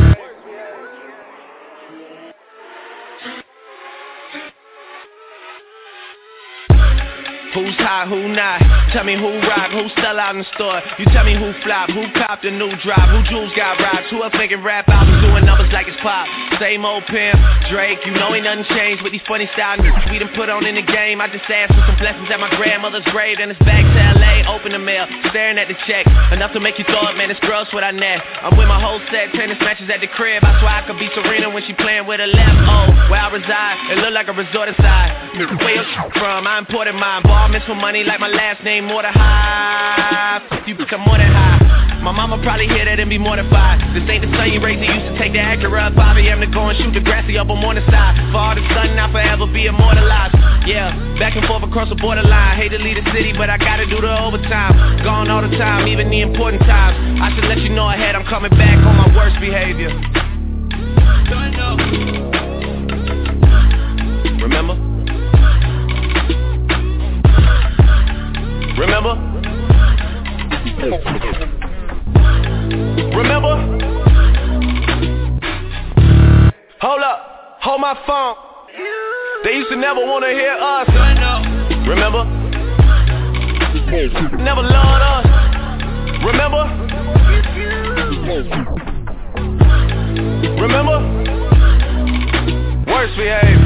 Who's hot, who not? Tell me who rock, who sell out in the store. You tell me who flop, who copped a new drop, who jewels got rocks, who else making rap albums doing numbers like it's pop. Same old pimp, Drake, you know ain't nothing changed with these funny style niggas we done put on in the game. I just asked for some blessings at my grandmother's grave, then it's back to L A, open the mail, staring at the check. Enough to make you thought, man, it's gross what I net. I'm with my whole set, tennis matches at the crib. I swear I could be Serena when she playing with her left. Oh, where I reside, it look like a resort inside. Where you from, I imported mine. Ball miss for money like my last name, more than high. You become more than high. My mama probably hear that and be mortified. This ain't the son you raised, you used to take the Acura up five a.m. to go and shoot the grassy up on the side. For all the sun, I'll forever be immortalized. Yeah, back and forth across the borderline. Hate to leave the city, but I gotta do the overtime. Gone all the time, even the important times. I should let you know ahead, I'm coming back on my worst behavior. Remember? Remember? Remember? funk. They used to never want to hear us. Remember? Never loved us. Remember? Remember? Worst behavior.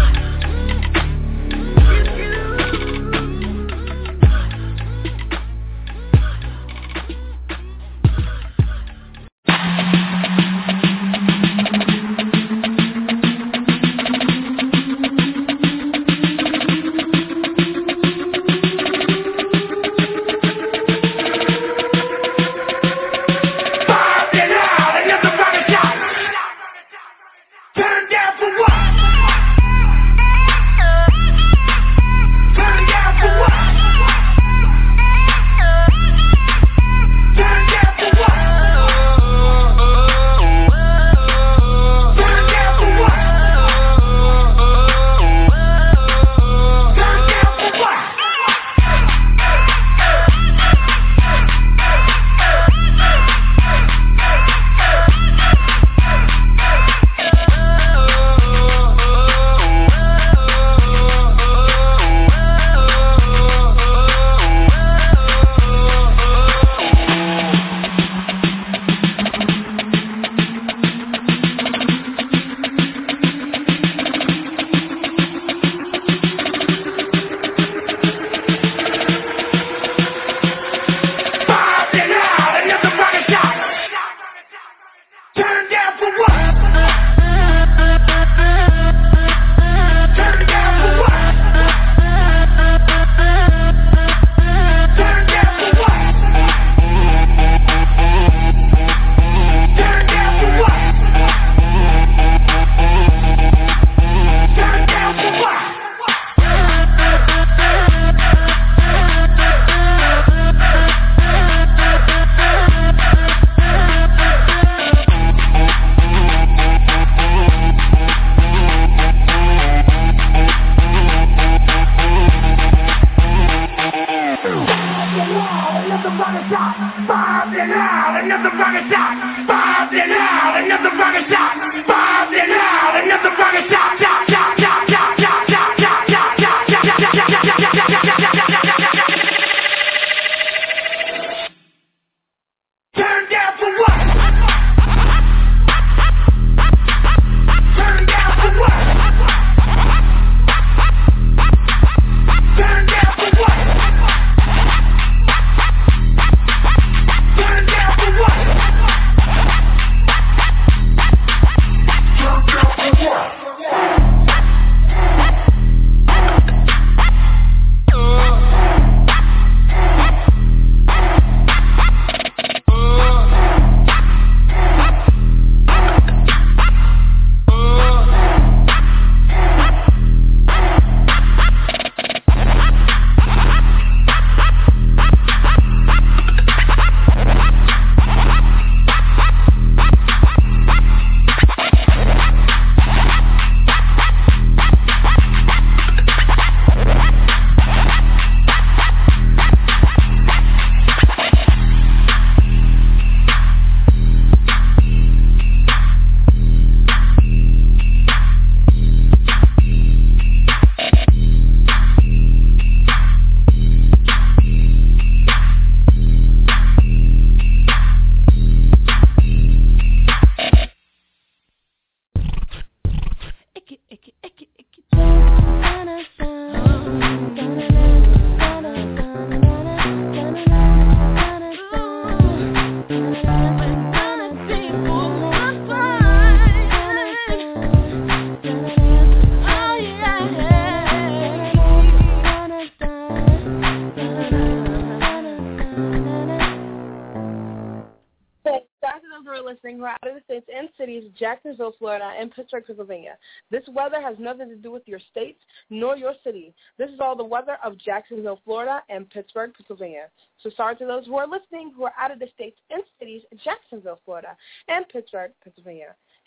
Jacksonville, Florida, and Pittsburgh, Pennsylvania. This weather has nothing to do with your state nor your city. This is all the weather of Jacksonville, Florida, and Pittsburgh, Pennsylvania. So sorry to those who are listening who are out of the states and cities, Jacksonville, Florida, and Pittsburgh, Pennsylvania.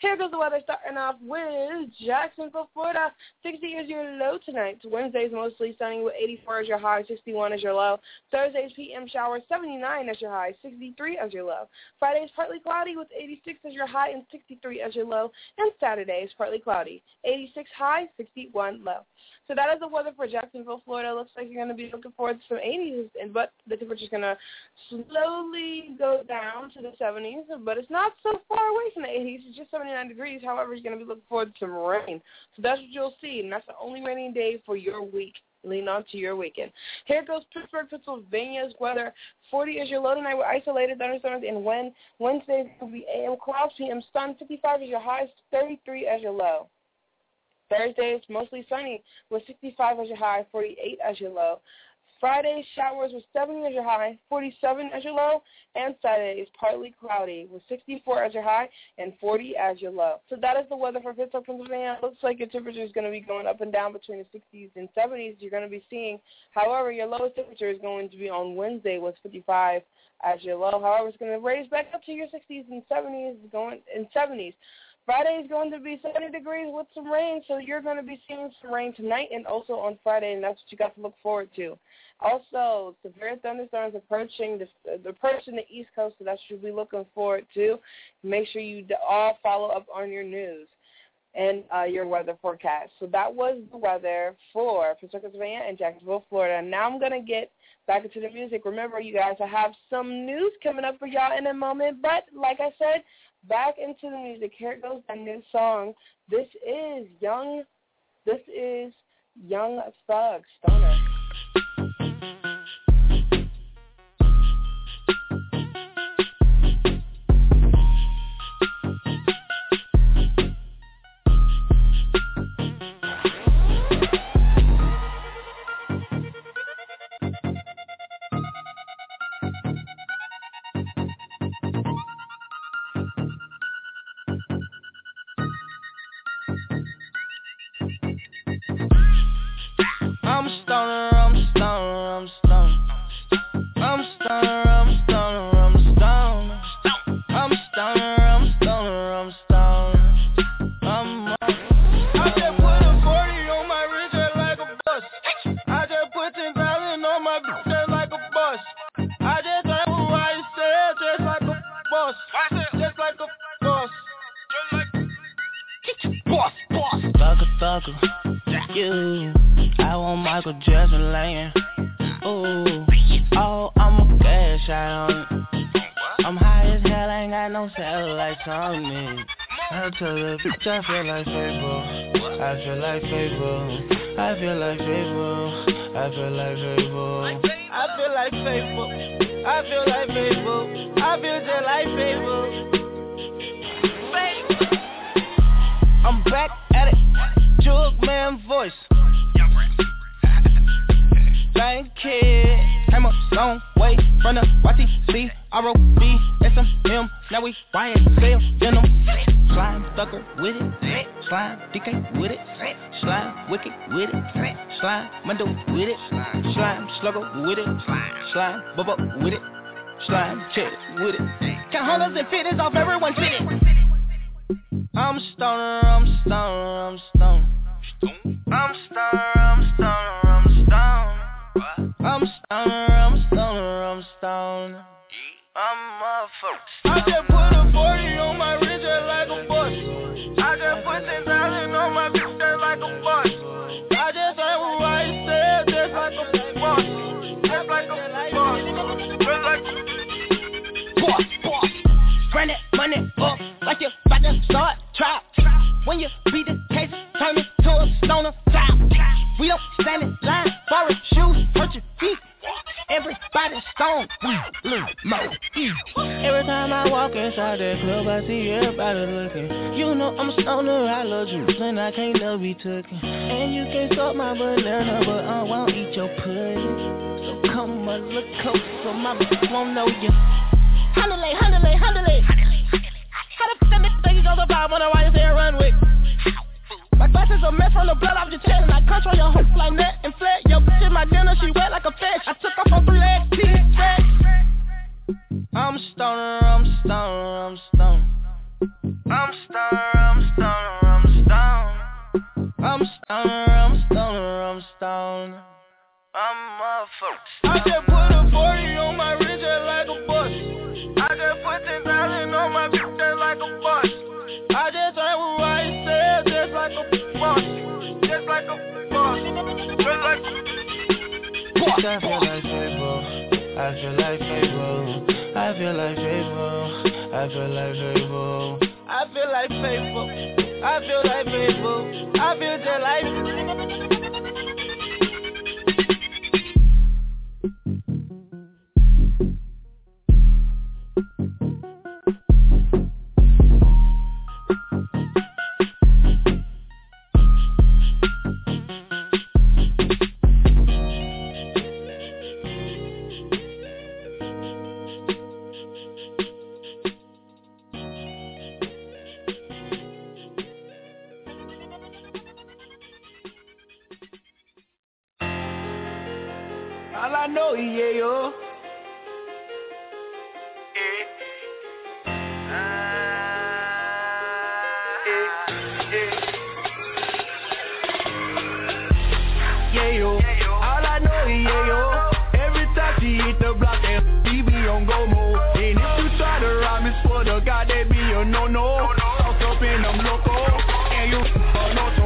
Here goes the weather, starting off with Jacksonville, Florida. sixty is your low tonight. Wednesday's mostly sunny with eighty-four as your high, sixty-one as your low. Thursday's P M showers, seventy-nine as your high, sixty-three as your low. Friday's partly cloudy with eighty-six as your high and sixty-three as your low. And Saturday is partly cloudy, eighty-six high, sixty-one low. So that is the weather for Jacksonville, Florida. Looks like you're going to be looking forward to some eighties, but the temperature's going to slowly go down to the seventies, but it's not so far away from the eighties. It's just seventy-nine degrees. However, you're going to be looking forward to some rain. So that's what you'll see, and that's the only rainy day for your week. Lean on to your weekend. Here goes Pittsburgh, Pennsylvania's weather. forty is your low tonight with isolated thunderstorms, and when Wednesday will be A M clouds, P M sun, fifty-five is your high, thirty-three as your low. Thursday is mostly sunny with sixty-five as your high, forty-eight as your low. Friday, showers with seventy as your high, forty-seven as your low. And Saturday is partly cloudy with sixty-four as your high and forty as your low. So that is the weather for Pittsburgh, Pennsylvania. It looks like your temperature is going to be going up and down between the sixties and seventies. You're going to be seeing, however, your lowest temperature is going to be on Wednesday with fifty-five as your low. However, it's going to raise back up to your sixties and seventies, going in seventies. Friday is going to be seventy degrees with some rain, so you're going to be seeing some rain tonight and also on Friday, and that's what you got to look forward to. Also, severe thunderstorms approaching the, approaching the East Coast, so that's what you'll be looking forward to. Make sure you all follow up on your news and uh, your weather forecast. So that was the weather for Pittsburgh, Pennsylvania and Jacksonville, Florida. Now I'm going to get back into the music. Remember, you guys, I have some news coming up for y'all in a moment, but like I said, back into the music. Here it goes, a new song. This is Young, this is Young Thug, Stoner. I feel like Fable, I feel like Fable, I feel like Fable, I feel like Fable, I feel like Fable, I feel like Fable, I feel just like Fable. I'm back at it, Jug Man voice. Thank kid, came up long way from the Y T C, R O B, S M M, now we Y S L, denim. Slime Thugger with it, Slime D K with it, Slime Wicked with it, Slime Mundo with it, Slime Slugger with it, Slime Bubba with it, Slime Check with it. Count hundreds and fifties off everyone's shit. I'm stoner, I'm stoner, I'm stoner. I'm stoner, I'm stoner, I'm stoner. I'm stoner, I'm stoner, I'm stoner. I'm motherfucker. I just put a forty on my wrist just like a boss. I just put ten thousand on my bitch just like a boss. I just ain't what I said just like a boss. Just like a boss. Just like a boss, boss. Run that money up like you're about to start trap. When you beat the cases, turn it to a stoner trap. We don't stand in line, borrow shoes, hurt your feet. Everybody's stoned, we look more. Every time I walk inside that club, I see everybody looking. You know I'm a stoner, I love you, and I can't never be taken. And you can't suck my banana, but I won't eat your pudding. So come a little closer, my bitch won't know you. Handle it, handle it, handle it. How the fuck this thing goes about when I ride this air run with? My glasses a mess from the blood off your chest, and I control your hooks like net and flat. Yo, bitch in my dinner, she wet like a fish. I took off on three legs, teeth, fat. I'm stoner, I'm stoner, I'm stoner. I'm stoner, I'm stoner, I'm stoner. I'm stoner, I'm stoner, I'm stoner. I'm motherfucker. I just put a forty on my wrist just like a bus. I just put ten thousand on my bitch just like a bus. I just ain't with what he said just like a boss. Just like a boss. Just like a boss. I feel like Fable. I feel like Fable. I feel like Fable. I feel like Fable. I feel like Fable. I feel like Fable. I feel just like all I know, yeah, yo. Yeah, yo. All I know, yeah, yo. Every time she hit the block, and she be on go mode. And if you try to rob me, swear to God, they be a no-no. Talk up in them loco, and you a no-so.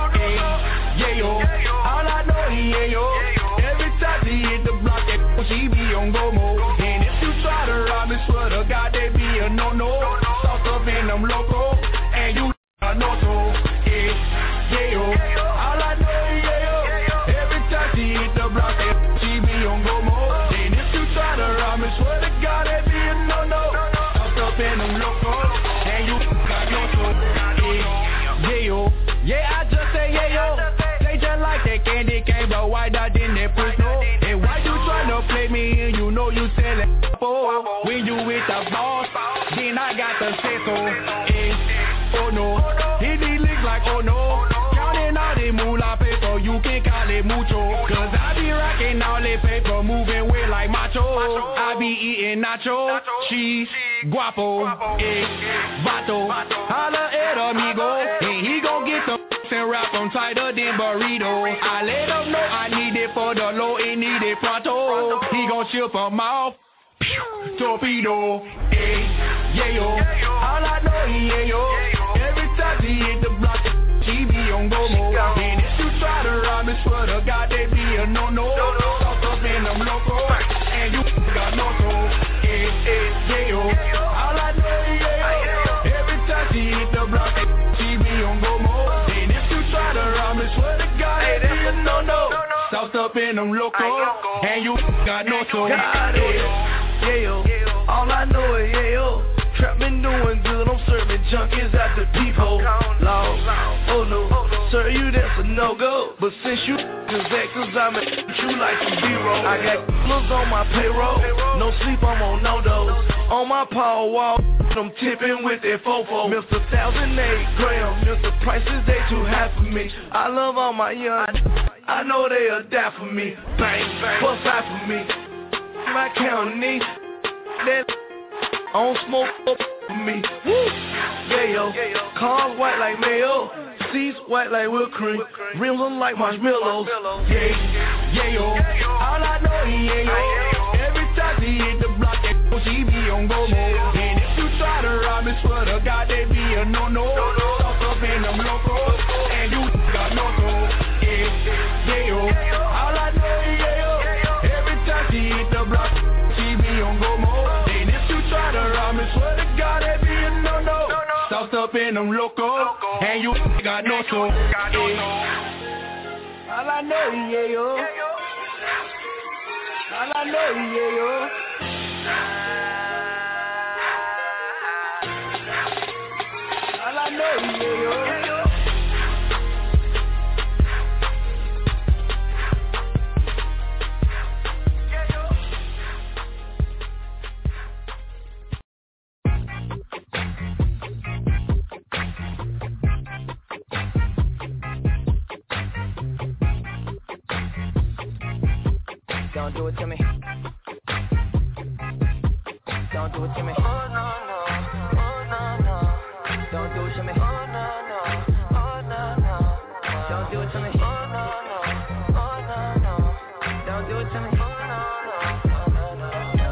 Yeah, yo. All I know, yeah, yo. She hit the block, and she be on go mode. And if you try to rob me, swear to God, they be a no-no. Talk up in them loco, and you a no-so. Yeah, yeah, yo. All I know, yeah, yo. Every time she hit the block, and she be on go mode. And if you try to rob me, swear to God, they be a no-no. Talk up in them loco, and you got no-so. Yeah, yeah, yo. Yeah, I just say yeah, yo. They just like that candy cane, but why not in that pussy? And why you tryna play me and you know you sellin' for? When you with the boss, then I got the say so. Eh, oh no, hit these licks like oh no. Counting all the moolah paper, you can call it mucho. Cause I be rocking all the paper, moving weight like macho. I be eating nacho, cheese, guapo, eh, vato. Holla at amigo, and he gon' get the and wrap them tighter than burrito. I let him know I need it for the low and need it pronto. He gon' chip him off, torpedo. Hey, yeah, yo. All I know, yeah, yo. Every time she hit the block, she be on go mode. And if you try to rob me, swear to God, they be a no-no. Talk up in them loco, and you got no soul. Hey, yeah, yo. All I know, yeah, yo. Every time she hit the block, she be on go mode. Try to rob me, swear to God, hey, that be a no-no. Sauced up in them loco, and you got no soul. God, yeah, yo. All I know is, yeah, yo. Trap been doing good, I'm serving junkies at the peephole. Long, oh no, sir, you that's a no-go. But since you is that, cause I'm at you like some B-roll. I got clothes on my payroll, no sleep, I'm on no-dose. On my power wall, I'm tipping with that fofo. Mister Thousand eight grams, Mister Prices, they too high for me. I love all my young, I know they'll die for me. Bang, bang, what's that for me? My county, that on smoke up for me. Woo. Yeah, yo. Cars white like mayo, seats white like whipped cream, rims on like marshmallows. Yeah, yeah, yo. All I know is yeah, yo. Every time she hit the block, that she be on go mode. And if you try to rob me, swear to God, they be a no-no. Talk up in them loco, and you got no soul. Yeah, yeah, yo. All I know is yeah, yo. Every time she hit the block, she be on go mode. And if you try to rob me, swear to God, they be a no-no. Sauced up in them loco, and you got no soul. Yeah. All I know is yeah, yo. All I know is yeah, yo. All I know is yeah, yo. Don't do it to me. Don't do it to me. Oh no no, oh no no. to me. Oh no no, oh no no, don't do it to me. Oh no no, oh no no.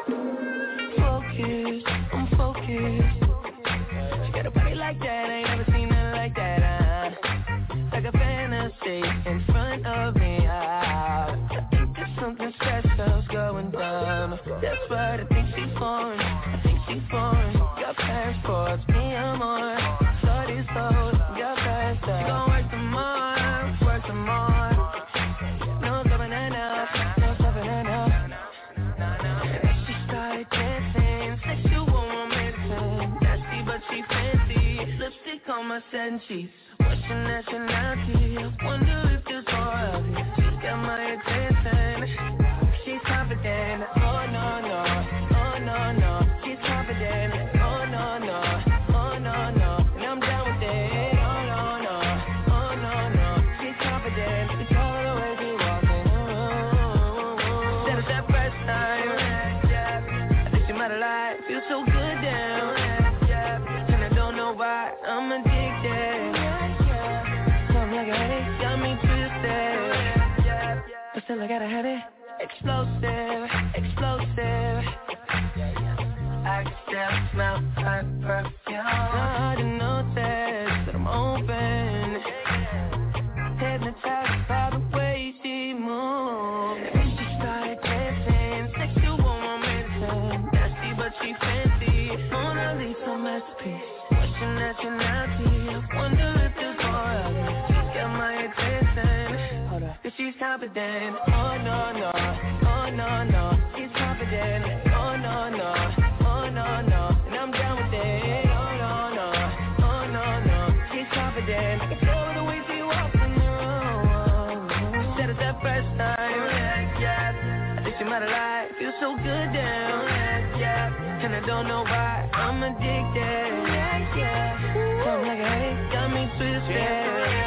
Focus, I'm focused. She got a body like that, I ain't never seen nothing like that. Uh, like a fantasy in front of me. Uh, I think there's something special's going down. That's what I think she's foreign. I think she's foreign. Got passports, me I'm on. Shorty's sold, got past up. She gon' work some more, work some more. No stopping enough, no stopping enough. She started dancing, sexual romancing. Nasty but she fancy, lipstick on my satin sheets. What's your nationality? I wonder if there's more of you. She's got my attention. She's confident. Oh no no, oh no no. She's confident. Oh no no, oh no no. And I'm down with it. Oh no no, oh no no. She's confident. It's all the way she walking. Oh, said it that first time. I think she might have lied. Feels so good down. And I don't know why I'm addicted. Like a headache, got me twisted. But still I gotta have it. Explosive, explosive. I can still smell her perfume. I didn't notice that I'm open. Hypnotized by the way she moves. And she started dancing, sexual romancing. Nasty but she fancy. Mona Lisa masterpiece. What's your nationality? I wonder if there's more of you. My attention, hold up, cause she's confident. Oh no no, oh no no, she's confident. Oh no no, oh no no, and I'm down with it. Oh no no, oh no no, she's confident. I can tell the way she walks in the room. Said it that first time, yeah. I think she might have lied. Feels so good down, yeah. And I don't know why I'm addicted, yeah yeah. Something like a headache got me twisted.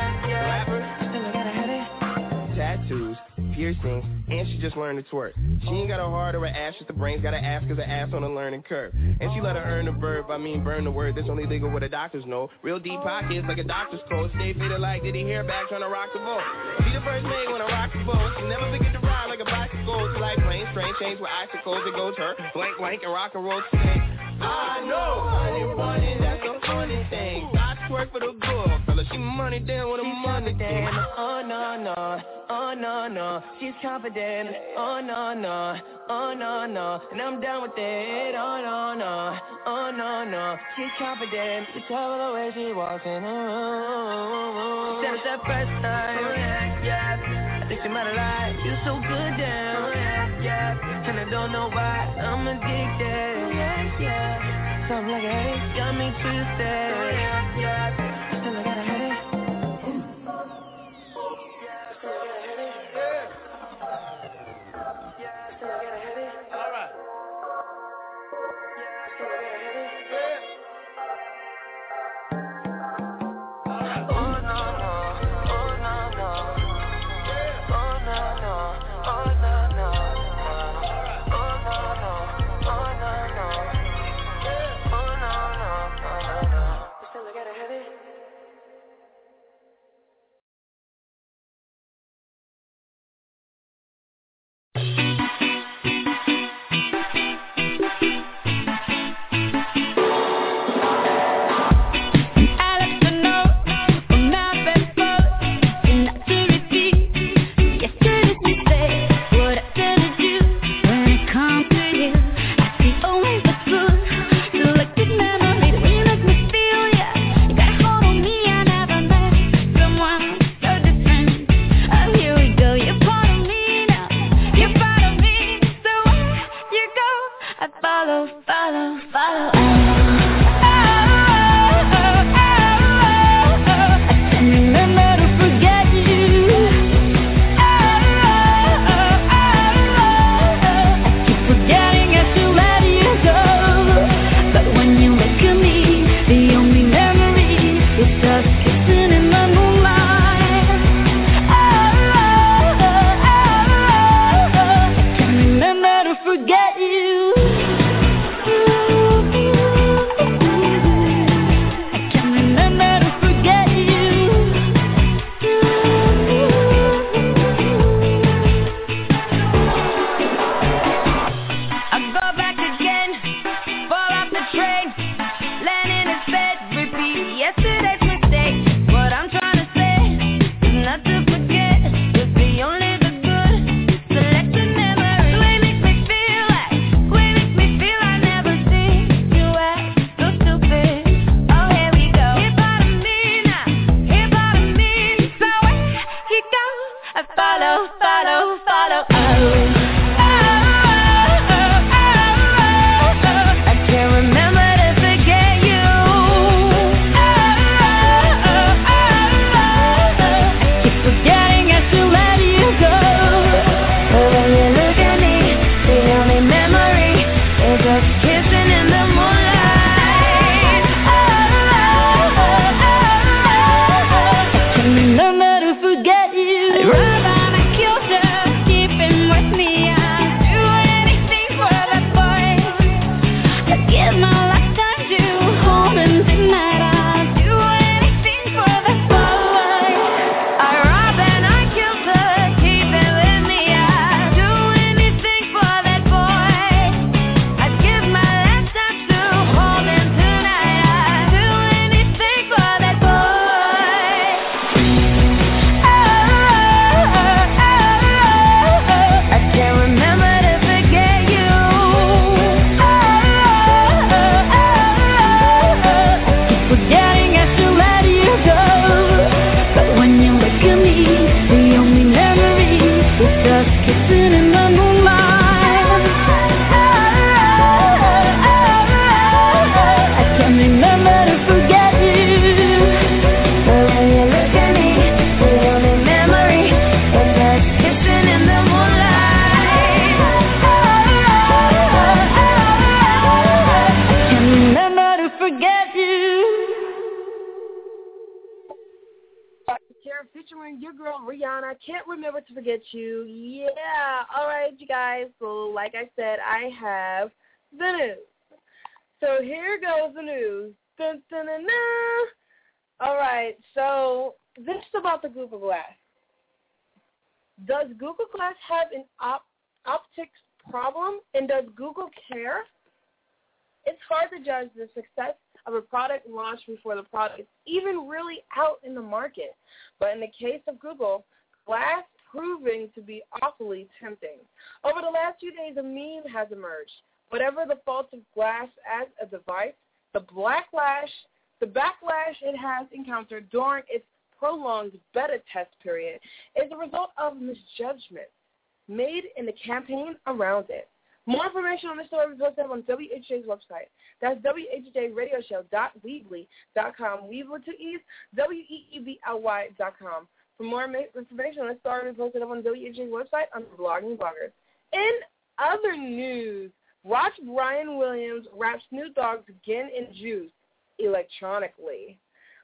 Tattoos, piercings, and she just learned to twerk. She ain't got a heart or an ass, just the brains, got an ass cause her ass on a learning curve. And she let her earn the verb, I mean burn the word, that's only legal what the doctors know. Real deep pockets like a doctor's code, stay faded like Diddy hair back trying to rock the boat. She the first maid when I rock the boat, she never forget to ride like a bicycle. She like planes, train chains with icicles, it goes her, blank blank and rock and roll today. I know, honey bunny, that's the funny thing. I twerk for the good, fella, she money down with a money thing. Oh no no, oh no no, she's confident. Oh no no, oh no no, and I'm down with it. Oh no no, oh no no, she's confident. You tell the way she walks in the room. She said it that first time, yeah. I think she might have lied. You're so good down, yeah. And I don't know why I'm addicted, yeah yeah. Something like a headache got me twisted, yeah. Still I got a headache. Still I got a headache. again, your girl Rihanna. Can't remember to forget you. Yeah. All right, you guys. So, like I said, I have the news. So here goes the news. Dun, dun, dun, dun. All right. So this is about the Google Glass. Does Google Glass have an op- optics problem, and does Google care? It's hard to judge the success of a product launched before the product is even really out in the market. But in the case of Google, Glass proving to be awfully tempting. Over the last few days, a meme has emerged. Whatever the faults of Glass as a device, the backlash, the backlash it has encountered during its prolonged beta test period is a result of misjudgments made in the campaign around it. More information on this story is posted on W H J's website. That's W H J radio show dot weebly dot com. Weebly to ease, W E E B L Y dot com. For more information on this story is posted on W H J's website under blogging bloggers. In other news, watch Brian Williams rap Snoop Dogg's Again in Juice electronically.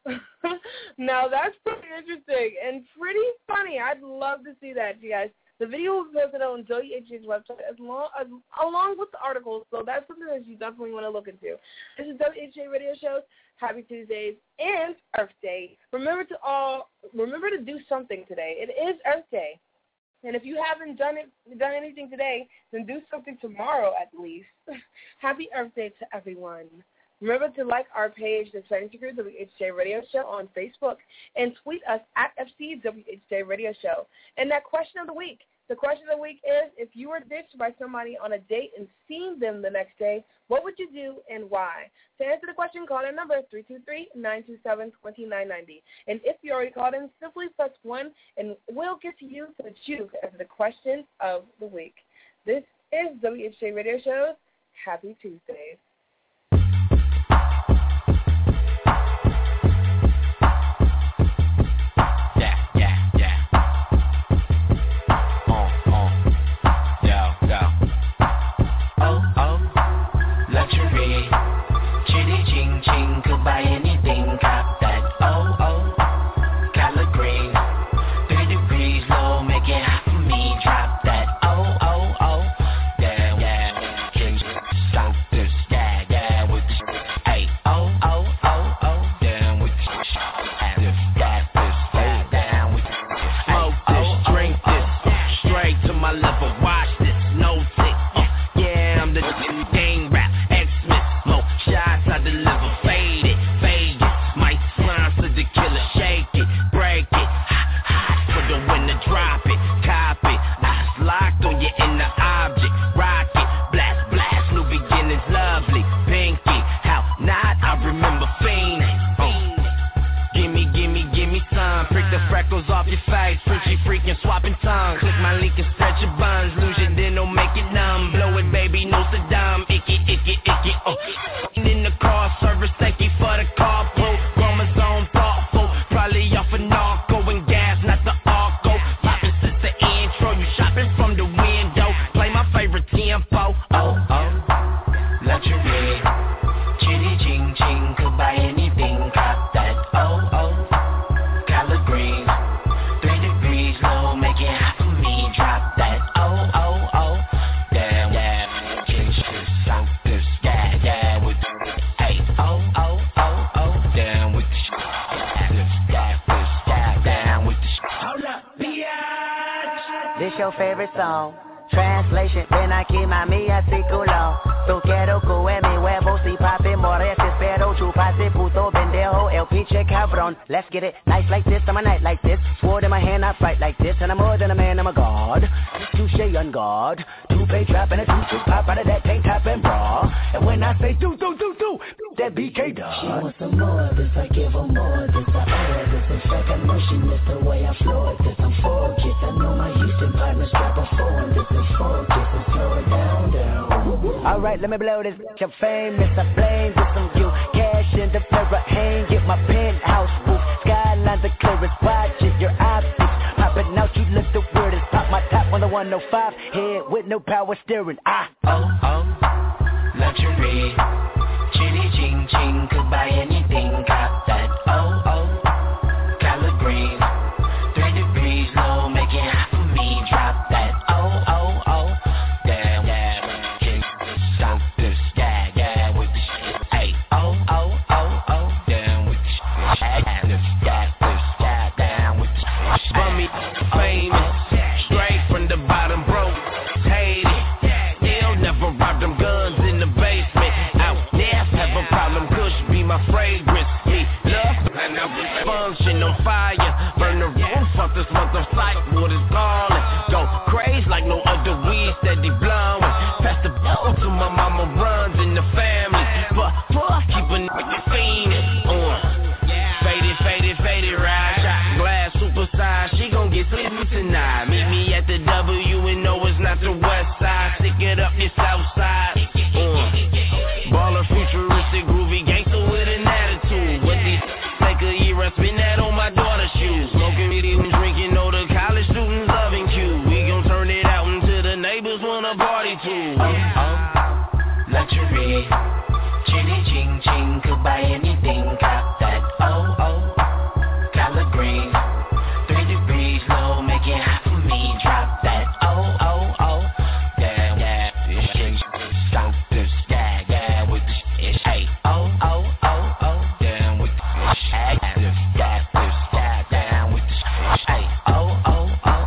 Now, that's pretty interesting and pretty funny. I'd love to see that, you guys. The video will be posted on W H J's website as long, as, along with the articles, so that's something that you definitely want to look into. This is W H J Radio Show. Happy Tuesdays and Earth Day. Remember to all remember to do something today. It is Earth Day, and if you haven't done it done anything today, then do something tomorrow at least. Happy Earth Day to everyone. Remember to like our page, The Fantasy Crew, W H J Radio Show, on Facebook, and tweet us at F C W H J Radio Show. And that question of the week, the question of the week is, if you were ditched by somebody on a date and seen them the next day, what would you do and why? To answer the question, call our number, three two three, nine two seven, two nine nine zero. And if you already called in, simply press one, and we'll get to you to choose as the question of the week. This is W H J Radio Show's Happy Tuesdays. Let's get it nice like this, I'm a night like this. Sword in my hand, I fight like this. And I'm more than a man, I'm a god. Touche on guard. Two-pay trap and a two-six pop out of that tank top and bra. And when I say do, do, do, do, that B K dog. She wants some more of this, I give her more of this. I order this, in fact I know she missed the way I floor this. I'm focused, I know my Houston partners strap a phone. This is focus, and slow it down, down. Alright, let me blow this. You're famous, I blame this on you. Cash in the mirror, hang, get my penthouse roof. Skylines are clearest, watch it, your optics popping out, you look the weirdest. Pop my top on the one oh five, head with no power steering. Ah, oh, oh, luxury. Chitty ching ching, could buy anything, got that. Oh, oh, collard green. Three it, so hit me tonight. Meet me at the W and no, it's not the west side. Stick it up your south side. Uh. Baller, futuristic, groovy gangster with an attitude. What these take a year, I spin that on my daughter's shoes. Smoking weed and drinking, know the college students loving Q. We gon' turn it out until the neighbors wanna party too. Oh, oh, luxury. Chitty ching ching, could buy anything, cop that. Oh, oh, color green. Three degrees low, make it hot for me, drop that. Oh, oh, oh, yeah, yeah, this shit, stop this, yeah, yeah, with this shit, hey. Oh, oh, oh, oh, down with this shit, this, yeah, this, yeah, down with this shit, hey. Oh, oh, oh.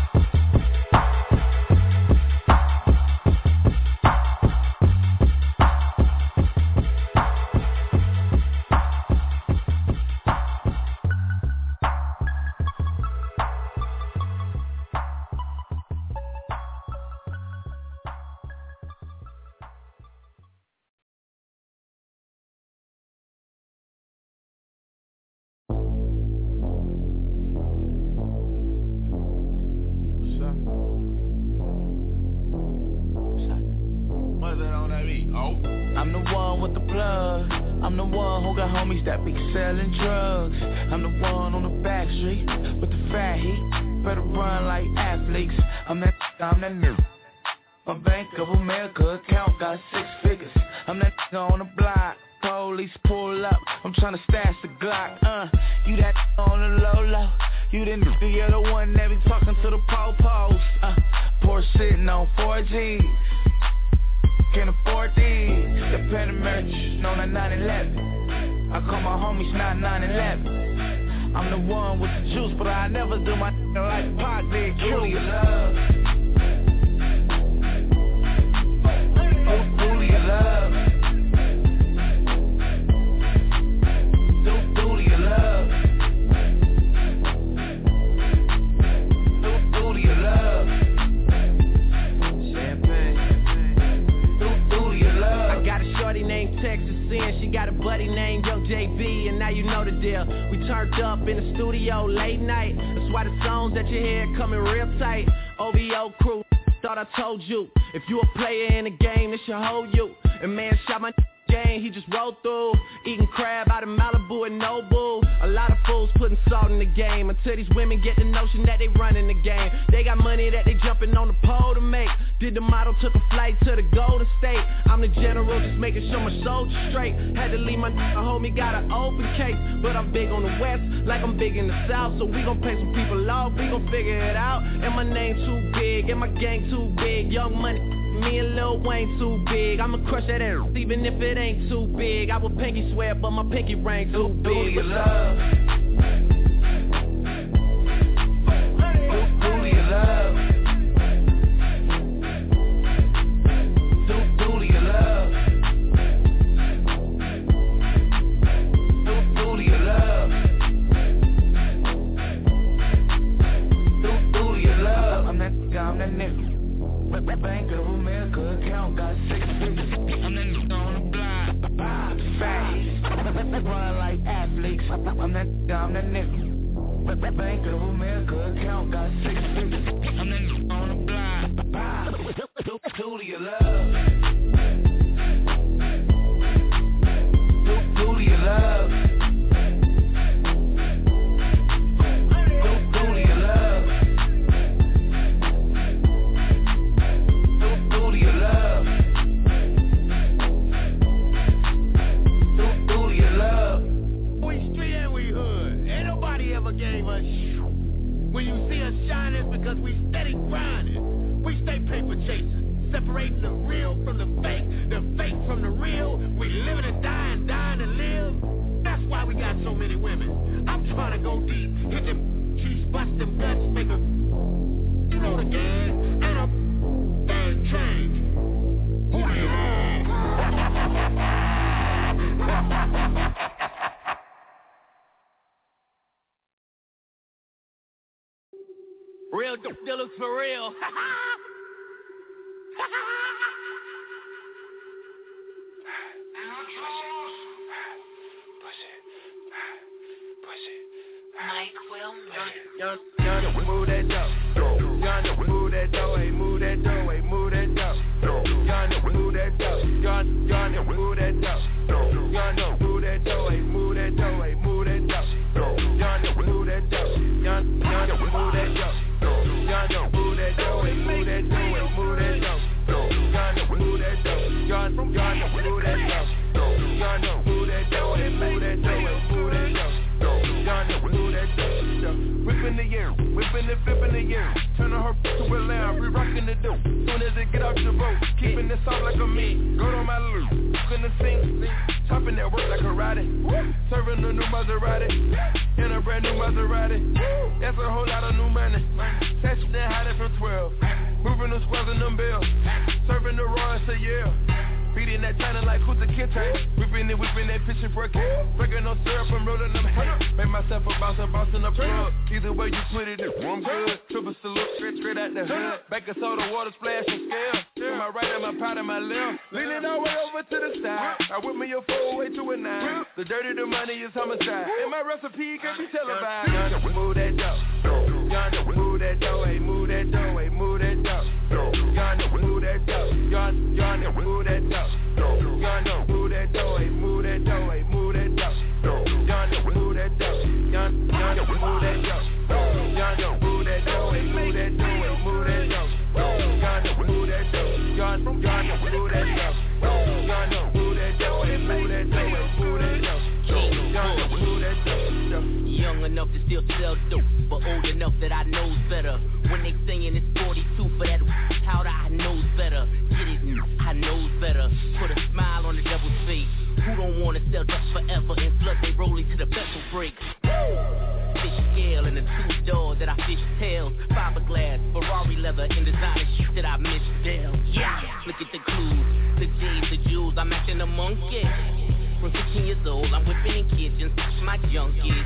I'm the one with the plug. I'm the one who got homies that be selling drugs. I'm the one on the back street with the fat heat. Better run like athletes. I'm that, I'm that nigga. My Bank of America account got six figures. I'm that nigga on the block. Police pull up. I'm tryna stash the Glock. Uh, you that on the low low. You the nigga, you're the one that be talking to the po-pos. Uh, Porsche sitting on four G's. Can't afford these. The Panamerican, no, not nine eleven. I call my homies not nine eleven. I'm the one with the juice, but I never do my like Pac did. Kill your love. Who do you love? Who do you love? Who do you love? Named Texas Sin, she got a buddy named Yo J B, and now you know the deal. We turned up in the studio late night. That's why the songs that you hear coming real tight. O V O crew, thought I told you. If you a player in the game, it should hold you. And man shot my game, he just rolled through. Eating crab out of Malibu and Nobu. A lot of fools putting salt in the game until these women get the notion that they running the game. They got money that they jumping on the pole to make. Did the model, took a flight to the Golden State. I'm the general, just making sure my soldiers straight. Had to leave my homie, got an open case. But I'm big on the west, like I'm big in the south. So we gon' pay some people off, we gon' figure it out. And my name too big, and my gang too big. Young Money, me and Lil Wayne too big. I'ma crush that ass, even if it ain't too big. I would pinky swear, but my pinky ring too big. Who do you love? Who do you love? Who do you love? Who do you love? Who do you love? I'm that nigga, I'm that nigga. Bank of America account got six figures. I'm that nigga on the block. Fat. Run like athletes. I'm that nigga, I'm that nigga. Bank of America account got six figures. I'm that nigga on the block. Who do you love? Who, who do you love? When you see us shining, because we steady grinding. We stay paper chasing, separating the real from the fake, the fake from the real. We living and dying, dying and live. That's why we got so many women. I'm trying to go deep, hit them cheeks, bust them guts, make a you know the game, and a thing change. Who do you love? Real dealers for real. Young, young know we move that dough. Y'all know we move that dough, hey, move that dough, hey, move that dough. Y'all know we move that dough. Y'all, y'all know we move that dough. Y'all know we move that dough, hey, move that dough, hey, move that dough. Y'all know we move that dough. Y'all, y'all know we move that dough. Y'all know we move that dough, hey, move that dough, hey, move that dough. Y'all know we move that dough. Y'all, y'all know we move that dough. Y'all know we move that dough, hey, move that dough, hey, move that dough. Y'all know we move that dough. Whip in the air, whip in the flip in the air. Turning her to a lamb, we rockin' the dough. Soon as it get out your boat, keeping it soft like a meat. Go to my loop, cooking the sink, chopping that work like karate. Serving a new Maserati, in a brand new Maserati. That's a whole lot of new money. That's then hiding from twelve. Moving the squares and them bills. Serving the raw and say yeah. Beating that China like Kuta Kinte. Whipping it, whipping that pitching for a kid. Breaking no syrup and rolling them head. Make myself a bounce and bounce in the plug. Either way you put it, I'm good. Triple salute, straight, straight out the hood. Baking soda, water splash and scale. To my right and my pot and my left. Leaning all the way over to the side. I whip me a four way to a nine. The dirty, the money is homicide. And my recipe can be televised. Y'all know we move that dough. Y'all know we move that dough. Hey, move that dough. Hey, move that dough. Y'all know we move that dough. Y'all, y'all know we move that dough. Y'all know move that dough, hey, move that dough, hey, move that dough. Y'all know move that dough. Y'all, y'all know move that dough. Y'all know move that dough, hey, move that dough, hey, move that dough. Y'all know move that dough. Y'all, y'all know move that dough. Y'all know move that dough, hey, move that dough, hey, move that dough. Y'all know move that dough. Young enough to still sell dope, but old enough that I knows better. When they saying it's forty-two for that powder, I knows better. Get it, I knows better. Put a smile on the devil's face. Who don't wanna sell drugs forever and flood they rolling to the vessel break? Fish scale and the two doors that I fish tails. Fiberglass, Ferrari leather, and designer shit that I miss down. Yeah, look at the clues, the J's, the jewels. I'm acting a monkey. From fifteen years old, I'm whipping in kitchens, my junkies.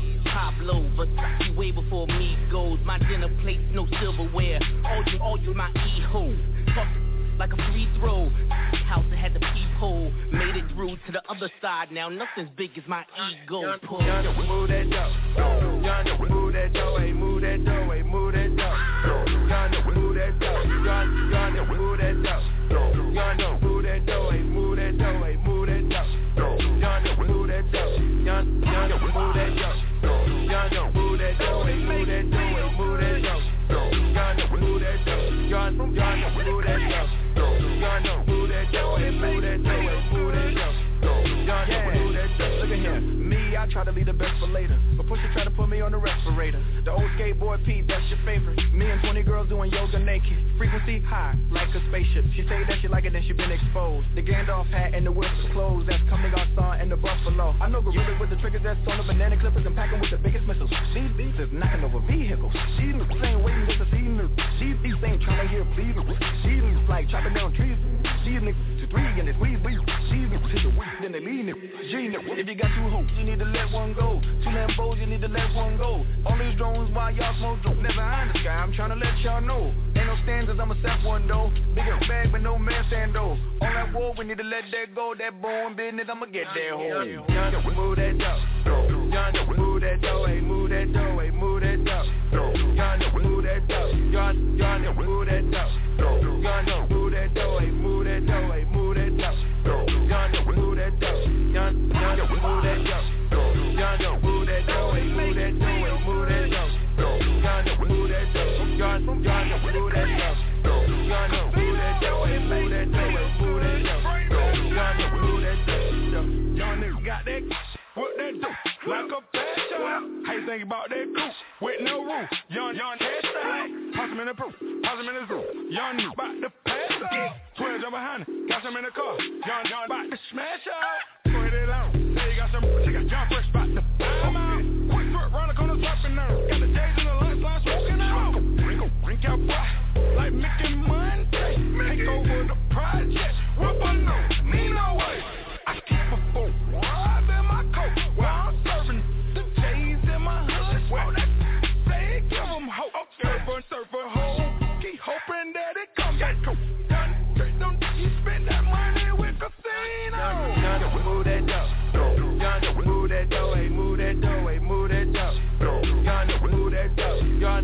Pablo, Versace way before me goes. My dinner plates, no silverware. All you, all you, my e-ho. Talk like a free throw. House that had the peephole. Made it through to the other side. Now nothing's big as my ego. Pull. Y'all know we move that dough. Y'all know we move that dough. Hey, move that dough. Hey, move that dough. Y'all know we move that dough. Y'all, y'all know we move that dough. Y'all know we move that dough. Hey, move that dough. Hey, move that dough. Y'all know we move that dough. Y'all, y'all know we move that dough. Y'all know move that dough, hey, move that dough, hey, move that dough. Y'all know move that dough. Y'all, y'all know move that dough. Y'all know move that dough, hey, move that dough, hey, move that dough. Y'all know move that dough. Look at him. Me, I try to leave the best for later, but Pusha try to put me on the respirator. The old skateboard Pete, that's your favorite. Me and twenty girls doing yoga naked. Frequency high, like a spaceship. She say that she like it, then she been exposed. The Gandalf hat and the whistle's clothes. That's coming on Star and the Buffalo. I know gorillas with the triggers that's on the banana clippers and packing with the biggest missiles. These beats is knocking over vehicles. These niggas ain't waiting just to see niggas. These beats ain't trying to hear pleaders. These niggas like chopping down trees. These niggas to three and it's weed beats. These niggas hit the weed, then they leave niggas. G niggas. If you got two hopes, you need to let one go. Two Lambos, you need to let one go. All these drones while y'all smoke dope. Never in the sky, I'm trying to let y'all know. Ain't no standards, I'ma set one though. Bigger bag, but no man stand though. On that wall, we need to let that go. That bone business, I'ma get that home. Y'all know we move that dough. Y'all know we move that dough, hey, move that dough, hey, move that dough. Y'all know we move that dough. Y'all, y'all know we move that dough. Y'all know we move that dough, hey, move that dough, hey, move that dough. Y'all know we move that dough. Y'all, y'all know we move that dough. Y'all know we move that dough, hey, move that dough, hey, move that dough. Y'all know we move that dough. Y'all, y'all know we move that dough. Y'all know we move that dough, hey, move that dough, hey, move that dough. Y'all know we move that dough. Y'all niggas got that. What that do? Like a passion. How you think about that coupe with no roof? Young, young headshot. Toss him in the proof. Toss him in the zoo. Young nigga about to pass out. twelve jump behind him. Got some in the car. Young, young about to smash out. Put it on. Say you got some. She got John Fresh about to time out. Quick foot round the corner swapping now. Got the J's in the lunch line smoking out. Drink out boy. Like Mickey Monday. Take over the project. What I know? Me no way. I keep a four wide in my coat while I'm serving the J's in my hood. Well, that say give them hope. Surfer, surfer, ho. Keep hoping that it comes back. Done, don't you spend that money with casino. Y'all know we move that dough. Y'all know we move that dough. Hey, move that dough. Hey, move that dough. Y'all know we move that dough. Y'all,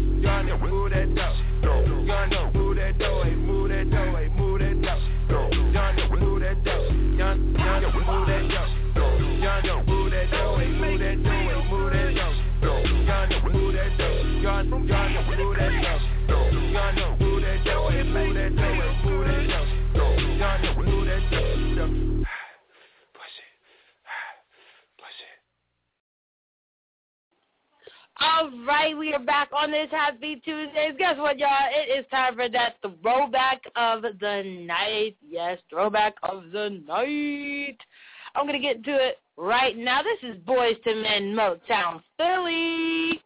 Young nigga, move that dough. Young nigga, move that dough. Hey, move that dough. Hey, move that dough. Young nigga, move that dough. Young, young nigga, move that dough. Young nigga, move that dough. Hey, move that dough. Hey, move that dough. Young nigga, move that dough. Young, young nigga, move that dough. Young nigga, move that dough. Hey, move that dough. Hey, move that dough. Young nigga, move that dough. All right, we are back on this Happy Tuesdays. Guess what, y'all? It is time for that throwback of the night. Yes, throwback of the night. I'm going to get to it right now. This is Boyz two Men, Motown Philly.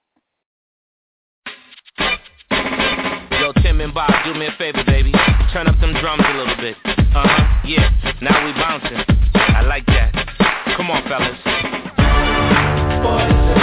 Yo, Tim and Bob, do me a favor, baby. Turn up them drums a little bit. Uh-huh, yeah. Now we bouncing. I like that. Come on, fellas. Boys.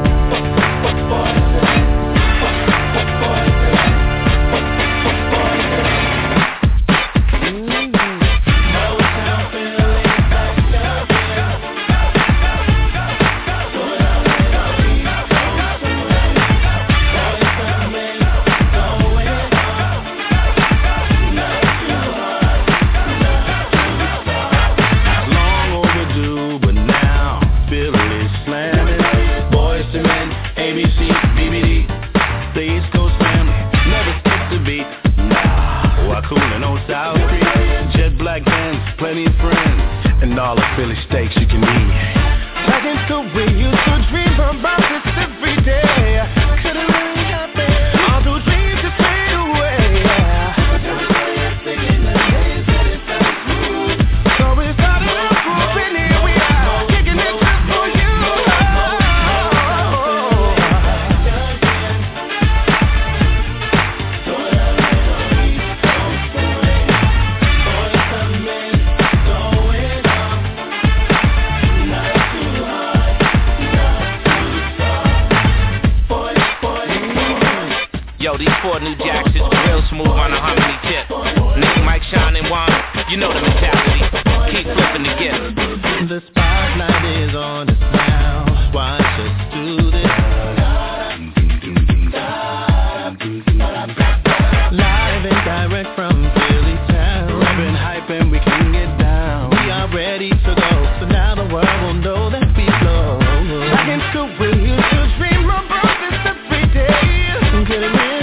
Plenty of friends and all the Philly steaks you can eat. Back into we used to dream about this every day. Couldn't really happen. All those dreams just fade away. So we started a group and here we are, kicking it just for you. Yo, these four new jacks is real smooth on a harmony tip. Nick, Mike, Sean, and Juan, you know the mentality. Keep flipping the gift. The spotlight is on us now. Watch us do this. Live and direct from Philly town. Rapping, hyping, we can get down. We are ready to go, so now the world will know that we flow. Back in school, we used to dream about this every day. Get it in.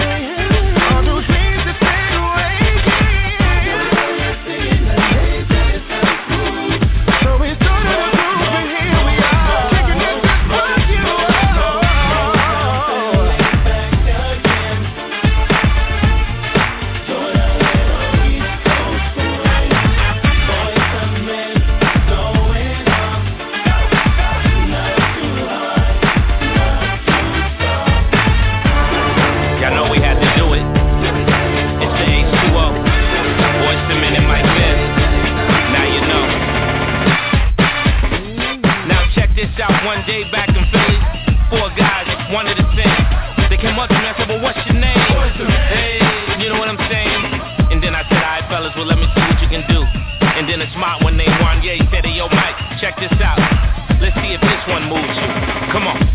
One day back in Philly, four guys wanted to sing. They came up to me and said, well, what's your name? Hey, you know what I'm saying? And then I said, all right, fellas, well, let me see what you can do. And then a smart one named Juan Ye said, hey, yo, Mike, check this out. Let's see if this one moves you. Come on.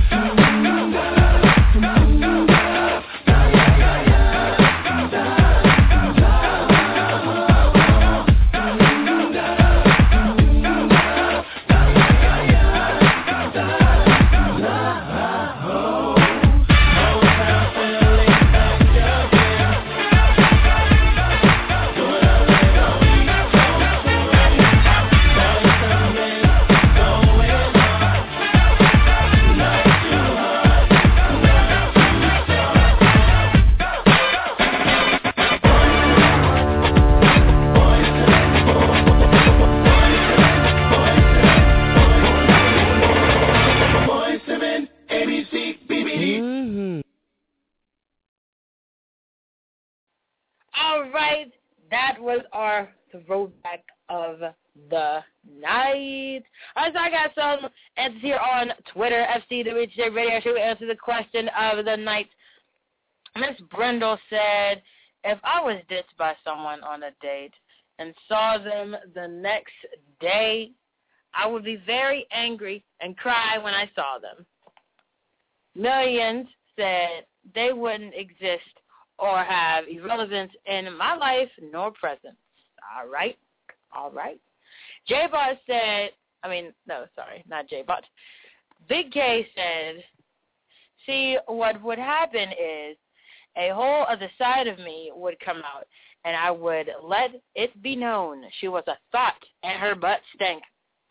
Throwback of the night. Alright, so I got some answers here on Twitter. F C W H J Radio Show. We answer the question of the night. Miss Brindle said, if I was ditched by someone on a date and saw them the next day, I would be very angry and cry when I saw them. Millions said, they wouldn't exist or have irrelevance in my life nor presence. All right? All right. J-Bot said, I mean, no, sorry, not J-Bot. Big K said, see, what would happen is a whole other side of me would come out, and I would let it be known she was a thought and her butt stank.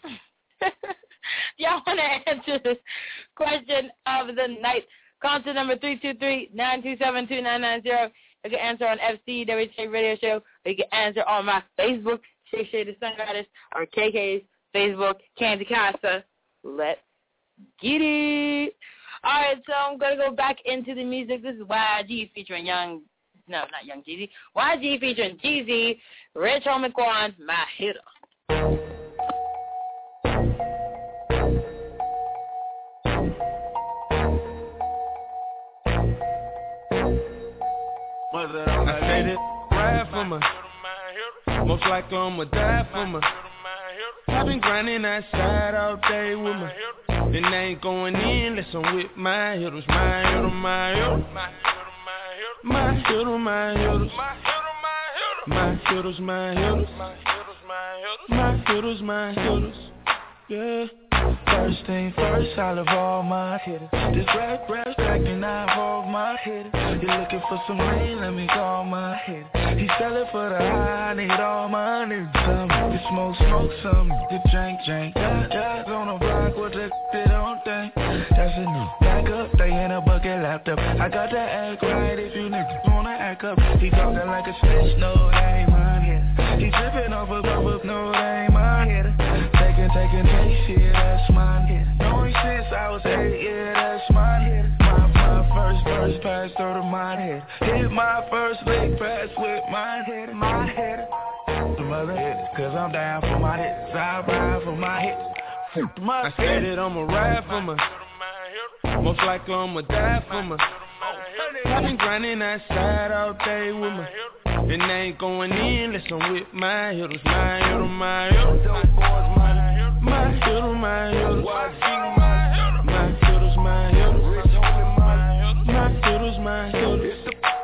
Y'all want to answer this question of the night? Call to number three two three, nine two seven, two nine nine zero. You can answer on F C W H A Radio Show, or you can answer on my Facebook, Shay Shay the Sun Goddess, or K K's Facebook, Candy Casa. Let's get it. All right, so I'm going to go back into the music. This is Y G featuring Young, no, not Young Jeezy. Y G featuring Jeezy, Rich Homie Quan, My Hitter. I said it, ride for me. Most likely I'ma die for me. I've been grinding outside all day with me. And I ain't going in unless I'm with my hitters, my hitter, my hitter. My hitter, my hitters. My hitters, my hitters. My hitters, my hitters. Yeah. First thing first, I love all my hitters. This rap, rap, stacking, I involve my hitters. You looking for some rain, let me call my hitter. He sellin' for the high, I need all my niggas. Some you smoke, smoke, some you drink, drink. Yeah, yeah, on the block with the they don't think. That's a new back up, they in a bucket laptop. I got to act right if you niggas wanna act up. He talking like a snitch, no, that ain't mine hitter. He tripping off a bubble, no, that ain't mine hitter. Taking, taking, take shit, that's mine hitter. Knowing since I was eight, yeah, that's mine hitter. My, my first verse pass through to my head. Hit my first big pass with my head, my head. The mother hitters, cause I'm down for my hits. I ride for my hits. I said it, I'ma ride for me. Most likely I'ma die for me. I've been grinding outside all day with me. And I ain't going in unless I'm with my hitters, my hitter, my hitter. My hitter, my hitter. My hitters, my hitters. My hitters, my hitters.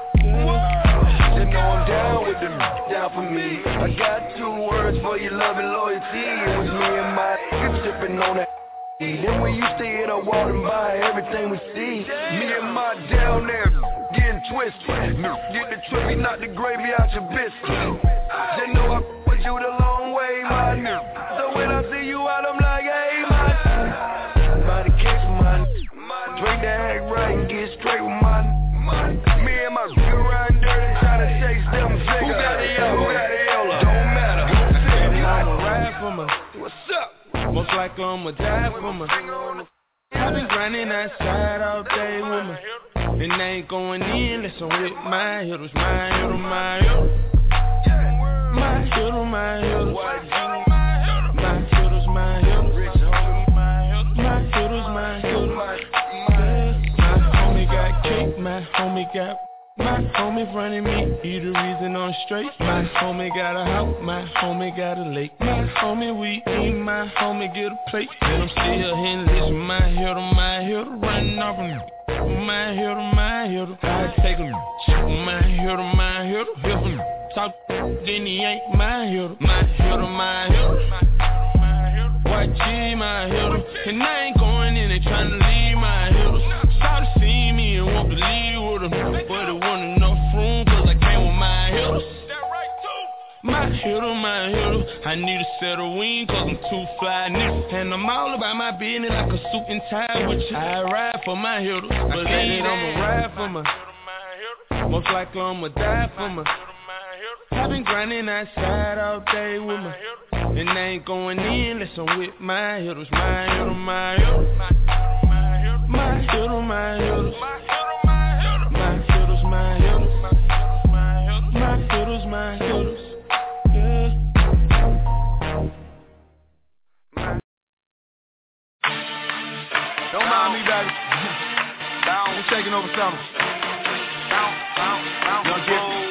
They know I'm down with them, down for me. I got two words for your love and loyalty. It was me and my niggas tripping on that. Then we used to hit a wall and buy everything we see. Me and my down there getting twisted. Get the trippy, not the gravy out your biscuit. They know I put you the long way, my nigga. So when I see you out, I'm like, hey, my by the kiss, my drink that act right and get straight with my me and my girl riding dirty, trying to chase them figures. Who got the yellow? Who got the yellow? Don't matter. I'ma ride for me. What's up? Most likely I'ma die for me. I've been grinding outside all day with me. And I ain't going in unless I'm with my hitters, my hitter, my hitter. My hitter, my hitter. My hitters, my hitters. My hitters, my hitters. My homie got cake, my homie got. My homie running me, he the reason I'm straight. My homie got a house, my homie got a lake. My homie we eat, my homie get a plate. And I'm still hitting this, my hitter, my hitter, running off of me. My hitter, my hitter, I take him. My hitter, my hitter, hit him. Talk, then he ain't my hitter. My hitter, my hitter. Y G, my hitter. And I ain't going in and trying to leave my hitters. Try to see me and won't believe with them. But it wasn't enough room cause I came with my hitters. My hitter, my hitter. I need a set of wings cause I'm too fly nigga. And I'm all about my business like a suit and tie with you. I ride for my hitters. Believe I'ma ride for my. Most likely I'ma die for my. I've been grinding outside all day with me. And I ain't going in unless I'm with my hitters, my hitter, my hitter. My hitter, my hitters. My hitters, my hitters. My hitters, my hitters. Yeah. Don't mind me, baby. We're taking over summer. Young kid.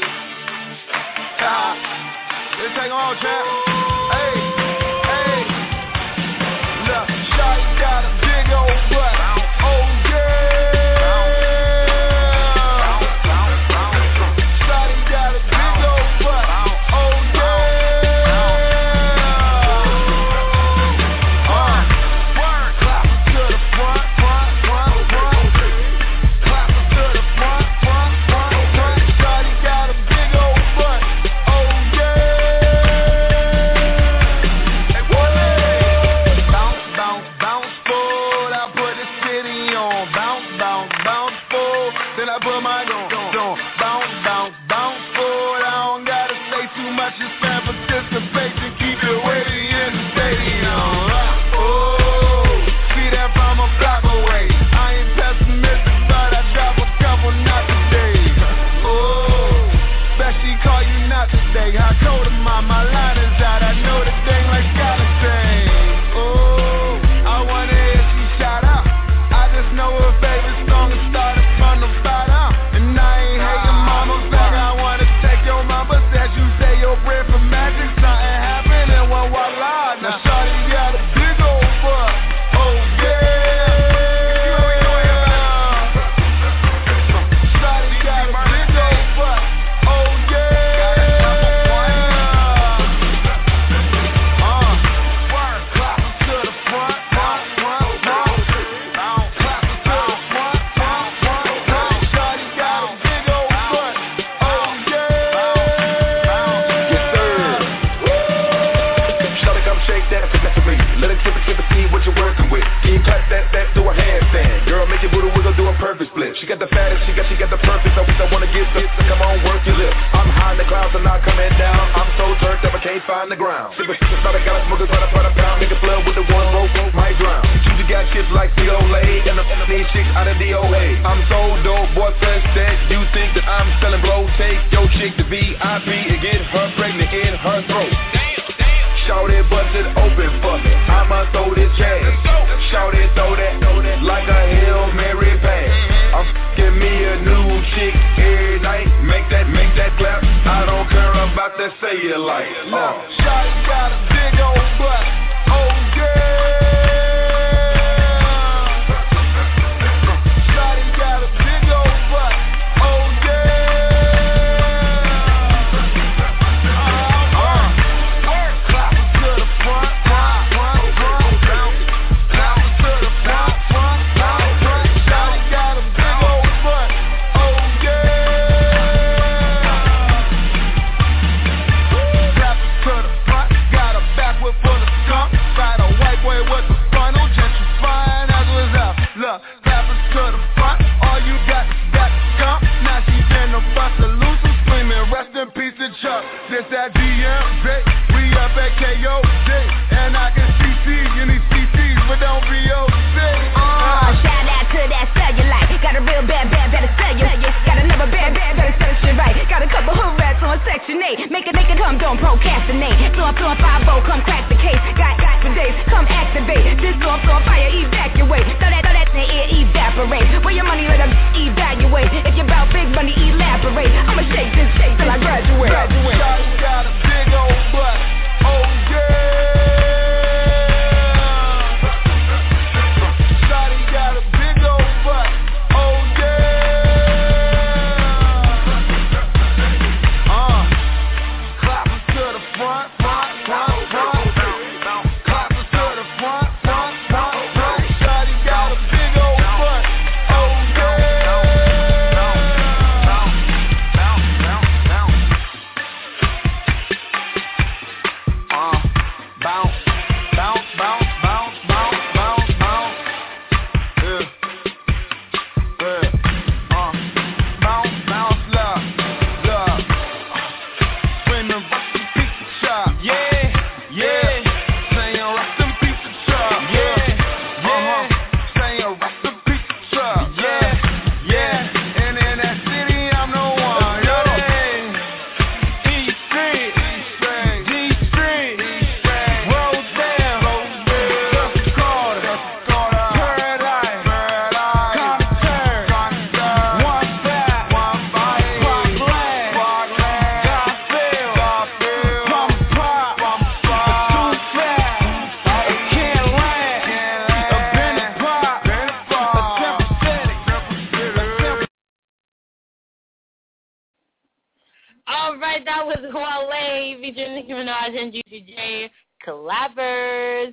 Let's take them all, champ. Hey, hey. Look, shawty got a big old butt. Oh, yeah. She got the fattest, she got, she got the perfect. I wish I wanna get some, so come on, work your lips. I'm high in the clouds, I'm not coming down. I'm so turned up, I can't find the ground. Sippin' shit, it's not a got a smoker, try to find a pound. Nigga flood with the one rope, might drown. She got kids like C O A, and the these chicks out of D O A. I'm so dope, boy, fresh that you think that I'm selling blow. Take your chick to V I P and get her pregnant in her throat. Shout it, bust it open for me. I'ma throw this cash. Shout it, throw that like a Hail Mary pass. I'm give me a new chick every night. Make that, make that clap. I don't care about that say it like. Uh. Shout it, got a big old butt. Oh yeah. Shout it, got a big old butt. Oh yeah. This that D M Z, we up at K O D, and I can C C in these C Cs, but don't be O C. Oh, shout out to that cellulite, got a real bad, bad, better sell you. Got another bad, bad, better sell shit right. Got a couple hood rats on section eight, make it, make it come, don't procrastinate. Floor, floor, five oh, come crack the case. Got, got for days, come activate. This floor, floor, fire, evacuate. Throw that, throw that in the air, evaporate. Where your money, let them evaluate. If you bout big money, elaborate. I'ma shake this shake till I graduate. graduate. Got a big old butt, oh yeah. Shawty got a big old butt, oh yeah. Uh, clappers to the front, front, front, front. Clappers to the front, front, front, front. Shawty got a big old butt, oh yeah. Bounce, bounce, bounce, bounce, bounce, bounce, bounce. Yeah, yeah, uh, bounce, bounce, love, love. Screaming, rock the pizza shop. Yeah, yeah. Saying rock the pizza shop. Yeah, uh-huh. Saying rock the pizza shop. Yeah, yeah. And in that city, I'm the one. Yeah. East Street, D Street. All right, that was Wale featuring Nicki Minaj and Juicy J. Clappers.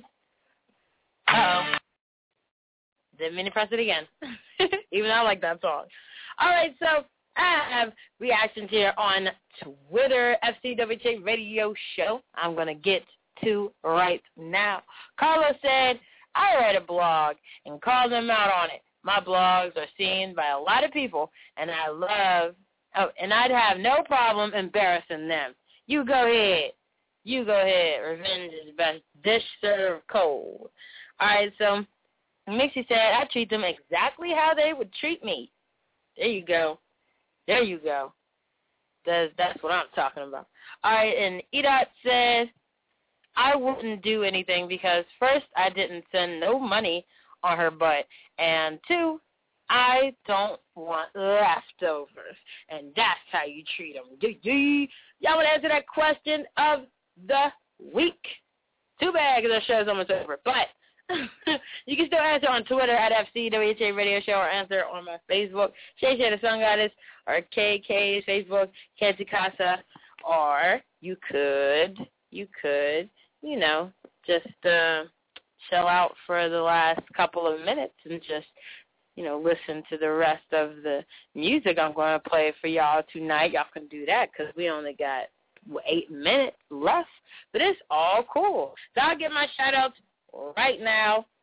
Uh-oh. Didn't mean to press it again. Even though I like that song. All right, so I have reactions here on Twitter, F C W H A Radio Show. I'm going to get to right now. Carlos said, I read a blog and called them out on it. My blogs are seen by a lot of people, and I love, oh, and I'd have no problem embarrassing them. You go ahead. You go ahead. Revenge is best. Dish served cold. All right, so Mixie said, I treat them exactly how they would treat me. There you go. There you go. That's, that's what I'm talking about. All right, and Edot says, I wouldn't do anything because, first, I didn't send no money on her butt, and two, I don't want leftovers, and that's how you treat them. Y'all want to answer that question of the week? Too bad because our show's almost over, but you can still answer on Twitter at F C W H A Radio Show or answer on my Facebook, Shay Shay the Sun Goddess, or K K's Facebook, Katy Casa, or you could, you could, you know, just uh, chill out for the last couple of minutes and just, you know, listen to the rest of the music I'm going to play for y'all tonight. Y'all can do that because we only got eight minutes left, but it's all cool. So I'll get my shout-outs right now.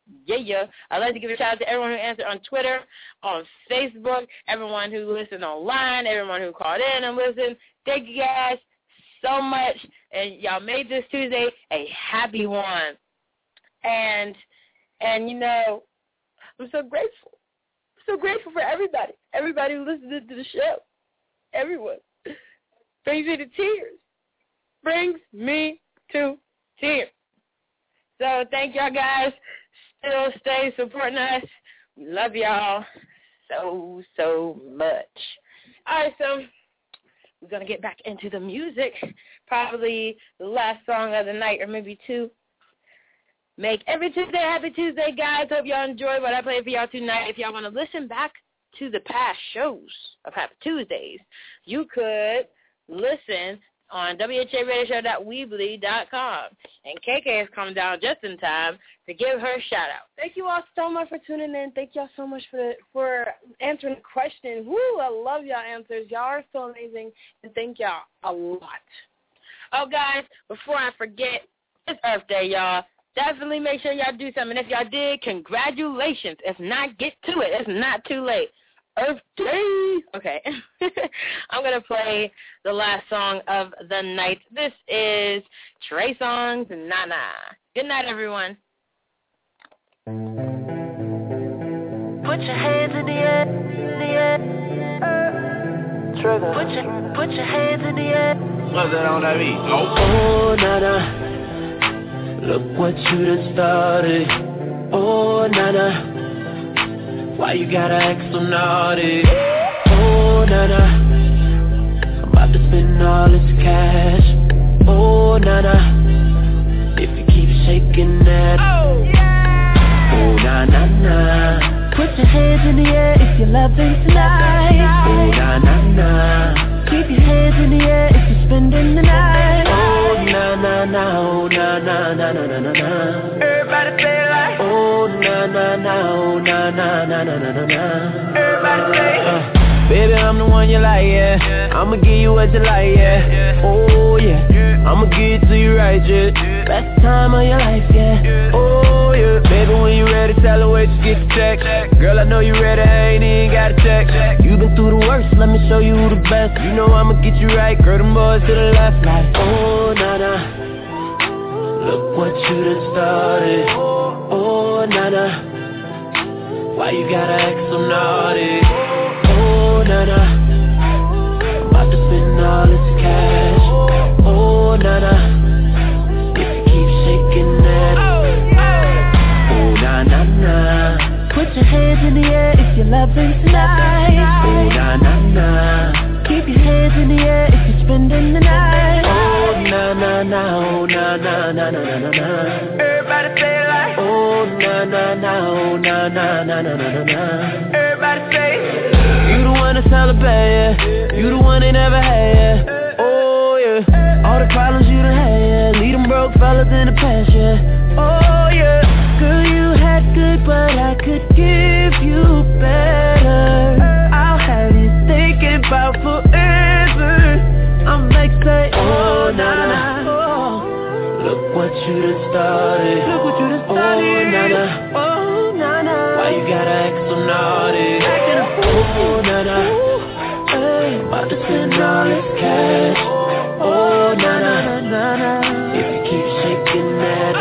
Yeah, yeah. I'd like to give a shout out to everyone who answered on Twitter, on Facebook, everyone who listened online, everyone who called in and listened. Thank you guys so much. And y'all made this Tuesday a happy one. And, and you know, I'm so grateful. I'm so grateful for everybody. Everybody who listened to the show. Everyone. Brings me to tears. Brings me to tears. So thank y'all guys. Still stay supporting us. We love y'all so, so much. All right, so we're going to get back into the music. Probably the last song of the night or maybe two. Make every Tuesday Happy Tuesday, guys. Hope y'all enjoy what I played for y'all tonight. If y'all want to listen back to the past shows of Happy Tuesdays, you could listen on W H A radio show dot weebly dot com. And K K is coming down just in time to give her shout-out. Thank you all so much for tuning in. Thank y'all so much for for answering the question. Woo, I love y'all answers. Y'all are so amazing, and thank y'all a lot. Oh, guys, before I forget, it's Earth Day, y'all. Definitely make sure y'all do something. If y'all did, congratulations. If not, get to it. It's not too late. Earth Day. Okay. I'm going to play the last song of the night. This is Trey Songz Nana. Good night, everyone. Put your hands in the air, in the air. Trigger. Put your, put your hands in the air. What's that on that beat? Oh, oh Nana. Look what you done started. Oh, Nana. Why you gotta act so naughty? Oh, Nana. I'm about to spend all this cash. Oh, Nana. If you keep shaking that. Oh, yeah. Oh, na, na, na. Put your hands in the air if you're loving tonight. Oh, na, na, na. Keep your hands in the air if you're spending the night. Oh, na, na, na. Oh, na, na, na, na, na, na, na. Everybody say it like. Oh, na, na, na. Oh, na, na, na, na, na, na, na. Everybody say it. Uh, baby, I'm the one you like, yeah. I'ma give you what you like, yeah. Oh, yeah. I'ma give it to you right, yeah. Best time of your life, yeah. Oh, yeah. Baby, when you ready, tell her wait to get the check. Girl, I know you ready, I ain't even gotta check. You been through the worst, let me show you who the best. You know I'ma get you right, girl, them boys to the left, like. Oh, Nana. Look what you done started. Oh, Nana. Why you gotta act so naughty? Oh, Nana. I'm about to spend all this cash. Oh, Nana. If you keep shaking that. Oh, na, na, na. Put your hands in the air if you're loving tonight. Oh, na, na, na. Keep your hands in the air if you're spending the night. Oh, na, na, na. Oh, na, na, na, na, na, na, na. Everybody say it like. Oh, na, na, na. Oh, na, na, na, na, na, na, na. Everybody say. You the one to celebrate, yeah. You the one they never had, yeah. Oh, yeah. All the problems you done had, yeah. Leave them broke fellas in the past, yeah. Oh, yeah. Girl, you had good, but I could give you better. I'll have you thinking about forever. I'm like, say, oh, na, na. Oh. Look what you done started. Look what you done started. Oh, na, na. Oh, na, na. Why you gotta act so naughty? Oh, na, na. Hey, about to spend all this cash. Oh, na, na, na, na. If you keep shaking that.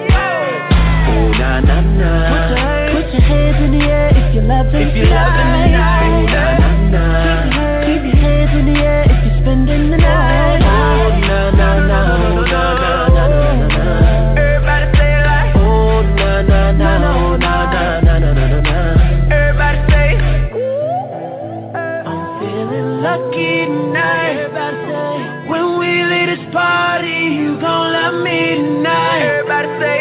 Oh, na, na, na. Put your hands in the air if you're loving if you're loving the night. Oh, na, na, na. Keep your hands in the air if you're spending the night. Oh, na, na, na. Oh, na, na, na, na, na. Everybody say it like. Oh, na, na, na. Oh, na, na, na, na, na, na. Everybody say. I'm feeling lucky tonight. Everybody say. When we leave this party, you gon' love me tonight. Everybody say.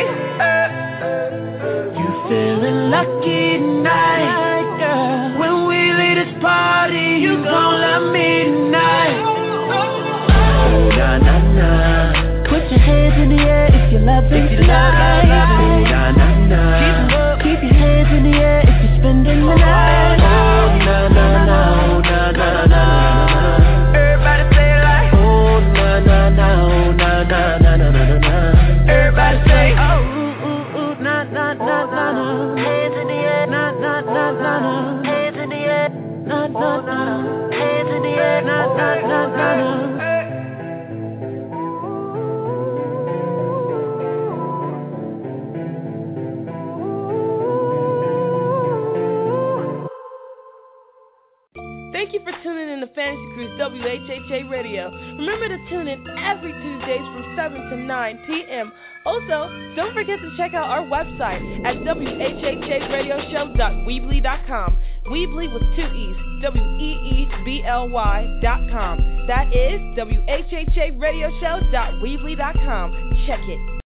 Feeling lucky tonight, girl. When we leave this party, you gon' love me tonight. Oh, na, na, na. Put your hands in the air if you're loving if you tonight. Love, oh, na, na, na. Keep, keep your hands in the air if you're spending the night. Oh, na, na, na. Oh, na, na, na, na. Everybody say it like. Oh, na, na, na. Oh, na, na, na, na, na, na. Everybody say, oh, ooh, ooh, ooh, na, na, na, na, na. Fantasy Cruise W H H A Radio. Remember to tune in every Tuesdays from seven to nine p.m. Also, don't forget to check out our website at w h h a radio show dot weebly dot com. Weebly with two E's, W E E B L Y dot com. That is w h h a radio show dot weebly dot com. Check it.